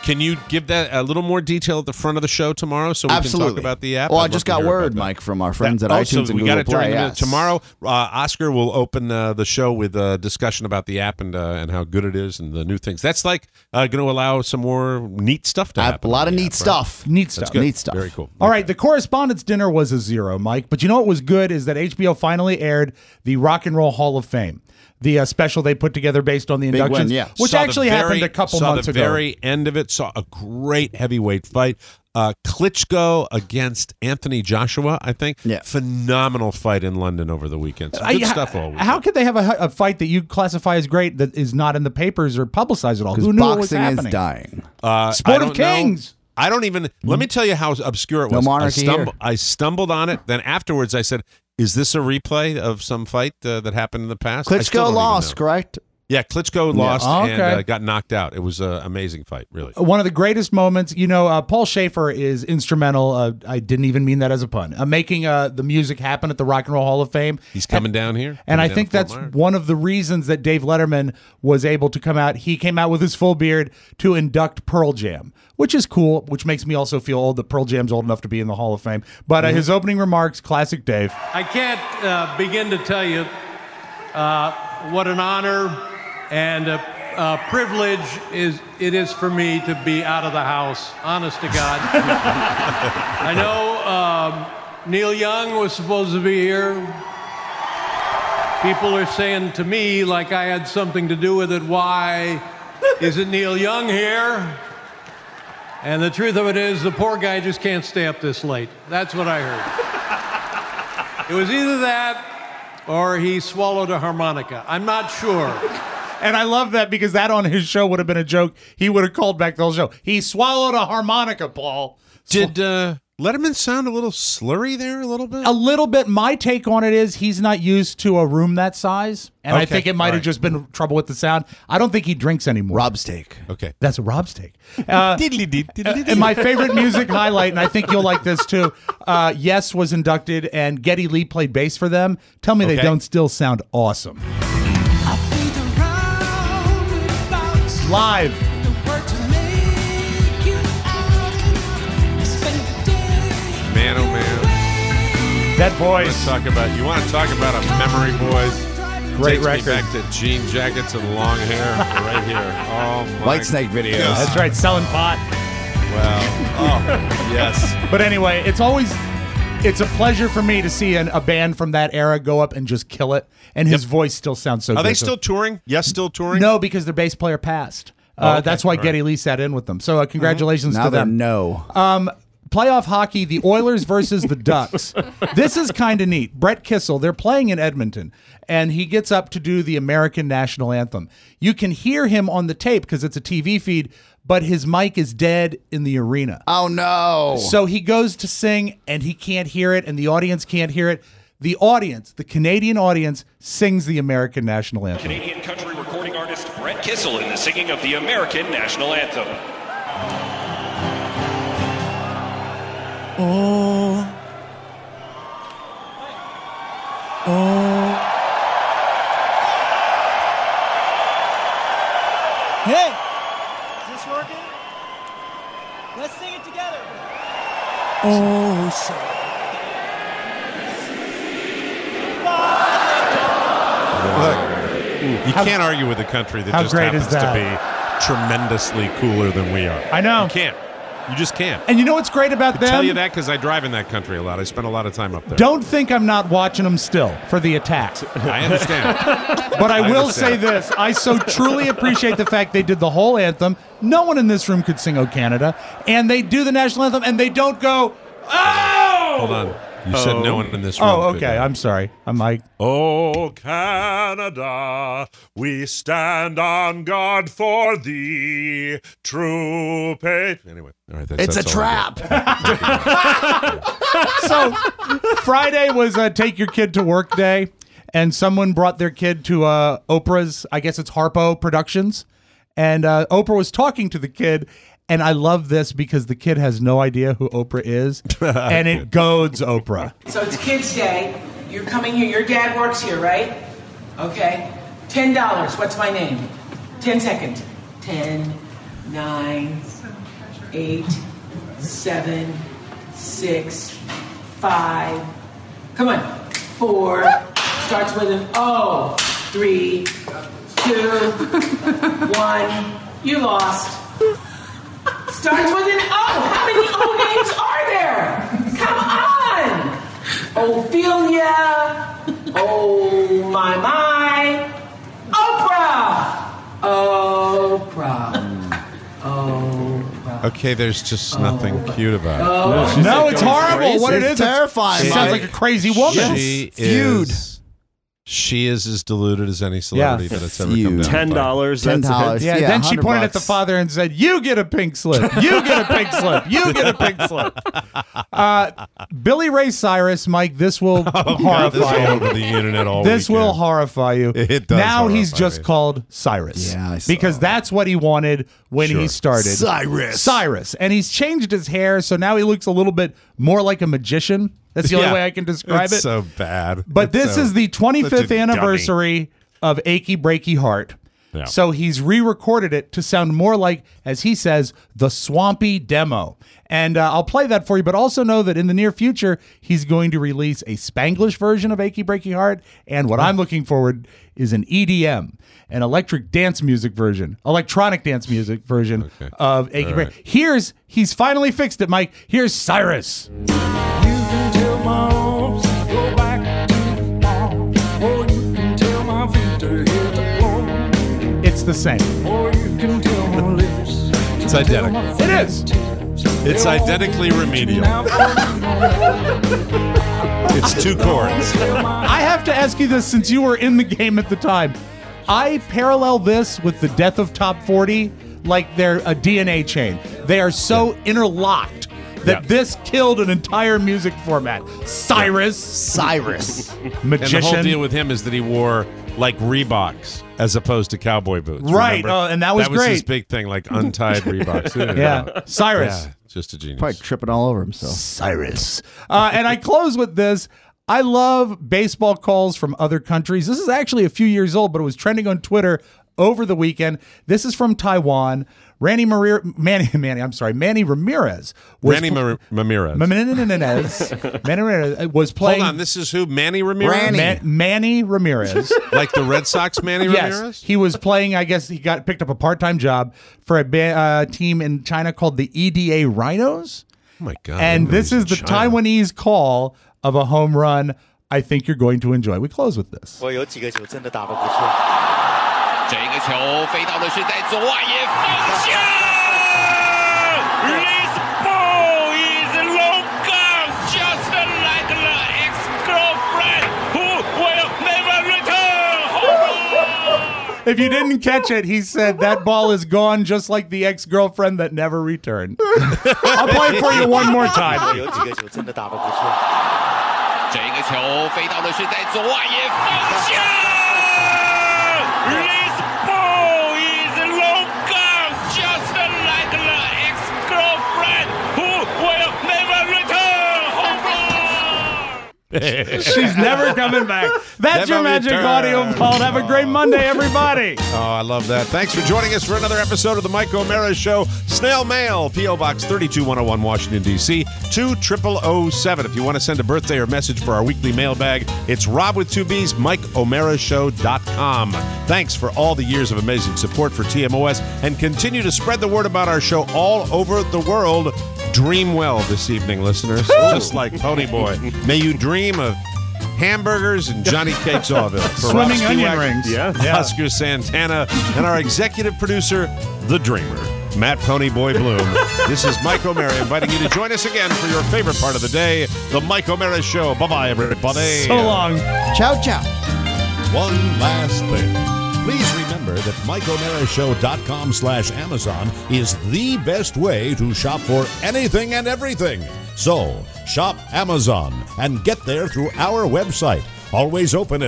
Can you give that a little more detail at the front of the show tomorrow so we can talk about the app? Well, I I'd just love to got hear word, about that. Mike, from our friends at iTunes and we got Google it during Play. the Yes. tomorrow. Oscar will open the show with a discussion about the app and how good it is and the new things. That's like going to allow some more neat stuff to happen. A lot of neat stuff. Neat That's stuff. good. Neat stuff. Very cool. All right, the Correspondents' Dinner was a 0, Mike. But you know what was good is that HBO finally aired the Rock and Roll Hall of Fame, the special they put together based on the Big inductions, win, yeah. which Saw actually happened a couple months ago. ago. Saw the very end of it. Saw a great heavyweight fight. Klitschko against Anthony Joshua, I think. Yeah. Phenomenal fight in London over the weekend. Some good stuff all weekend. How could they have a fight that you classify as great that is not in the papers or publicized at all? Because Who knew it was boxing happening? is dying. Sport of Kings. I don't even. Let me tell you how obscure it No was. monarchy here. I stumbled on it. Then afterwards, I said, "Is this a replay of some fight that happened in the past?" I still Klitschko don't lost, even know. correct? Yeah, Klitschko lost Oh, okay. and got knocked out. It was an amazing fight, really. One of the greatest moments, Paul Schaefer is instrumental. I didn't even mean that as a pun. Making the music happen at the Rock and Roll Hall of Fame. He's coming down here. And I coming think down that's Fort Myers. one of the reasons that Dave Letterman was able to come out. He came out with his full beard to induct Pearl Jam, which is cool, which makes me also feel old that Pearl Jam's old enough to be in the Hall of Fame. But his opening remarks, classic Dave. I can't begin to tell you what an honor and a privilege it is for me to be out of the house, honest to God. I know Neil Young was supposed to be here. People are saying to me, like I had something to do with it, why isn't Neil Young here? And the truth of it is, the poor guy just can't stay up this late. That's what I heard. It was either that or he swallowed a harmonica. I'm not sure. And I love that because that on his show would have been a joke. He would have called back the whole show. He swallowed a harmonica, Paul. Did Letterman sound a little slurry there a little bit? A little bit. My take on it is he's not used to a room that size. And I Okay. think it might All have right. just been trouble with the sound. I don't think he drinks anymore. Rob's take. Okay. That's Rob's take. And my favorite music highlight, and I think you'll like this too, Yes was inducted and Geddy Lee played bass for them. Tell me they Okay. don't still sound awesome. Live. Man, oh man. That voice. You want to talk about a memory, boys? Great Takes record. me back to jean jackets and long hair right here. Oh my. White Snake videos. goodness. That's right, selling pot. Wow. Oh, yes. But anyway, it's a pleasure for me to see a band from that era go up and just kill it. And his voice still sounds so good. Are they still touring? Yes, still touring? No, because their bass player passed. Oh, okay. That's why All Geddy Lee sat in with them. So congratulations Now to they them. know. Playoff hockey, the Oilers versus the Ducks. This is kind of neat. Brett Kissel, they're playing in Edmonton, and he gets up to do the American national anthem. You can hear him on the tape because it's a TV feed, but his mic is dead in the arena. Oh, no. So he goes to sing, and he can't hear it, and the audience can't hear it. The audience, the Canadian audience, sings the American national anthem. Canadian country recording artist Brett Kissel in the singing of the American national anthem. Oh. Oh. Hey! Is this working? Let's sing it together. Oh, so. You can't argue with a country that how just great is happens to that? be tremendously cooler than we are. I know. You can't. You just can't. And you know what's great about I them? tell you that because I drive in that country a lot. I spend a lot of time up there. Don't think I'm not watching them still for the attack. I understand. But I will understand. say this. I so truly appreciate the fact they did the whole anthem. No one in this room could sing O Canada. And they do the national anthem and they don't go, oh! Hold on. You said no one in this room. Oh, could. okay. I'm sorry. I'm like, Oh, Canada, we stand on guard for thee, true Anyway, all right. It's a that's all I trap. so Friday was Take Your Kid to Work Day. And someone brought their kid to Oprah's, I guess it's Harpo Productions. And Oprah was talking to the kid. And I love this because the kid has no idea who Oprah is. And it goads Oprah. So it's Kids Day. You're coming here. Your dad works here, right? Okay. $10. What's my name? 10 seconds. 10. 9, 8, 7, 6, 5. Come on. 4. Starts with an O. 3, 2, 1. You lost. Starts with an O. How many O names are there? Come on. Ophelia. Oh, my. Oprah. Okay, there's just nothing cute about it. No, it's horrible. What it is, terrifying. She sounds like a crazy woman. She is as deluded as any celebrity that it's ever come down. $10. $10. Yeah, Yeah, then she pointed $100. at the father and said, "You get a pink slip. You get a pink slip. You get a pink slip." Billy Ray Cyrus, Mike, this will horrify This all you. over the internet all This weekend. will horrify you. It does Now he's horrify just me. called Cyrus. Yeah, I saw because that's what he wanted when he started. Cyrus. And he's changed his hair, so now he looks a little bit more like a magician. That's the only way I can describe it's it. so bad. But this is the 25th anniversary of Achy Breaky Heart. Yeah. So he's re-recorded it to sound more like, as he says, the swampy demo. And I'll play that for you, but also know that in the near future, he's going to release a Spanglish version of Achy Breaky Heart. And what I'm looking forward is an EDM, an electronic dance music version of Achy Breaky. He's finally fixed it, Mike. Here's Cyrus. It's the same. It's identical. It is. It's identically remedial. It's 2 chords. I have to ask you this since you were in the game at the time. I parallel this with the Death of Top 40 like they're a DNA chain. They are so interlocked that this killed an entire music format. Cyrus. Magician. And the whole deal with him is that he wore like Reeboks as opposed to cowboy boots. Right. Remember? And that was That was his great. big thing, like untied Reeboks. Yeah. Cyrus. Yeah, just a genius. Probably tripping all over himself. Cyrus. And I close with this. I love baseball calls from other countries. This is actually a few years old, but it was trending on Twitter over the weekend. This is from Taiwan. Manny Ramirez. Manny Ramirez was playing. Hold on, this is who? Manny Ramirez? Manny Ramirez. Like the Red Sox Manny Yes, Ramirez? he was playing. I guess he picked up a part-time job for a team in China called the EDA Rhinos. Oh my God! And this is the Taiwanese call of a home run. I think you're going to enjoy. We close with this. 我有几个球真的打得不错。 这个球飞到的是在左外野方向。This ball is long gone, just like the ex-girlfriend who will never return. If you didn't catch it, he said that ball is gone just like the ex-girlfriend that never returned. I'll play it for you one more time. 我有几个球真的打得不错。 这个球飞到的是在左外野方向。This ball is long gone, just like the ex-girlfriend who will never return. She's never coming back. That's Never your magic return. audio vault. Have a great Monday, everybody. Oh, I love that. Thanks for joining us for another episode of the Mike O'Mara Show. Snail mail, P.O. Box 32101, Washington, D.C., 20007. If you want to send a birthday or message for our weekly mailbag, it's Rob with 2 B's, MikeO'MaraShow.com. Thanks for all the years of amazing support for TMOS, and continue to spread the word about our show all over the world. Dream well this evening, listeners. Just like Pony Boy. May you dream of hamburgers and Johnny Cakes Orville. For Swimming Rob onion Spiewak, rings. Yeah. Oscar Santana, and our executive producer, the Dreamer, Matt Pony Boy Bloom. This is Mike O'Mara inviting you to join us again for your favorite part of the day, the Mike O'Mara Show. Bye-bye, everybody. So long. Ciao, ciao. One last thing. Please remember that MikeO'MaraShow.com/Amazon is the best way to shop for anything and everything. So, shop Amazon and get there through our website. Always open at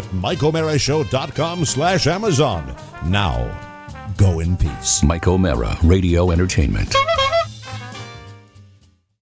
MikeO'MaraShow.com/Amazon. Now, go in peace. Mike O'Mara Radio Entertainment.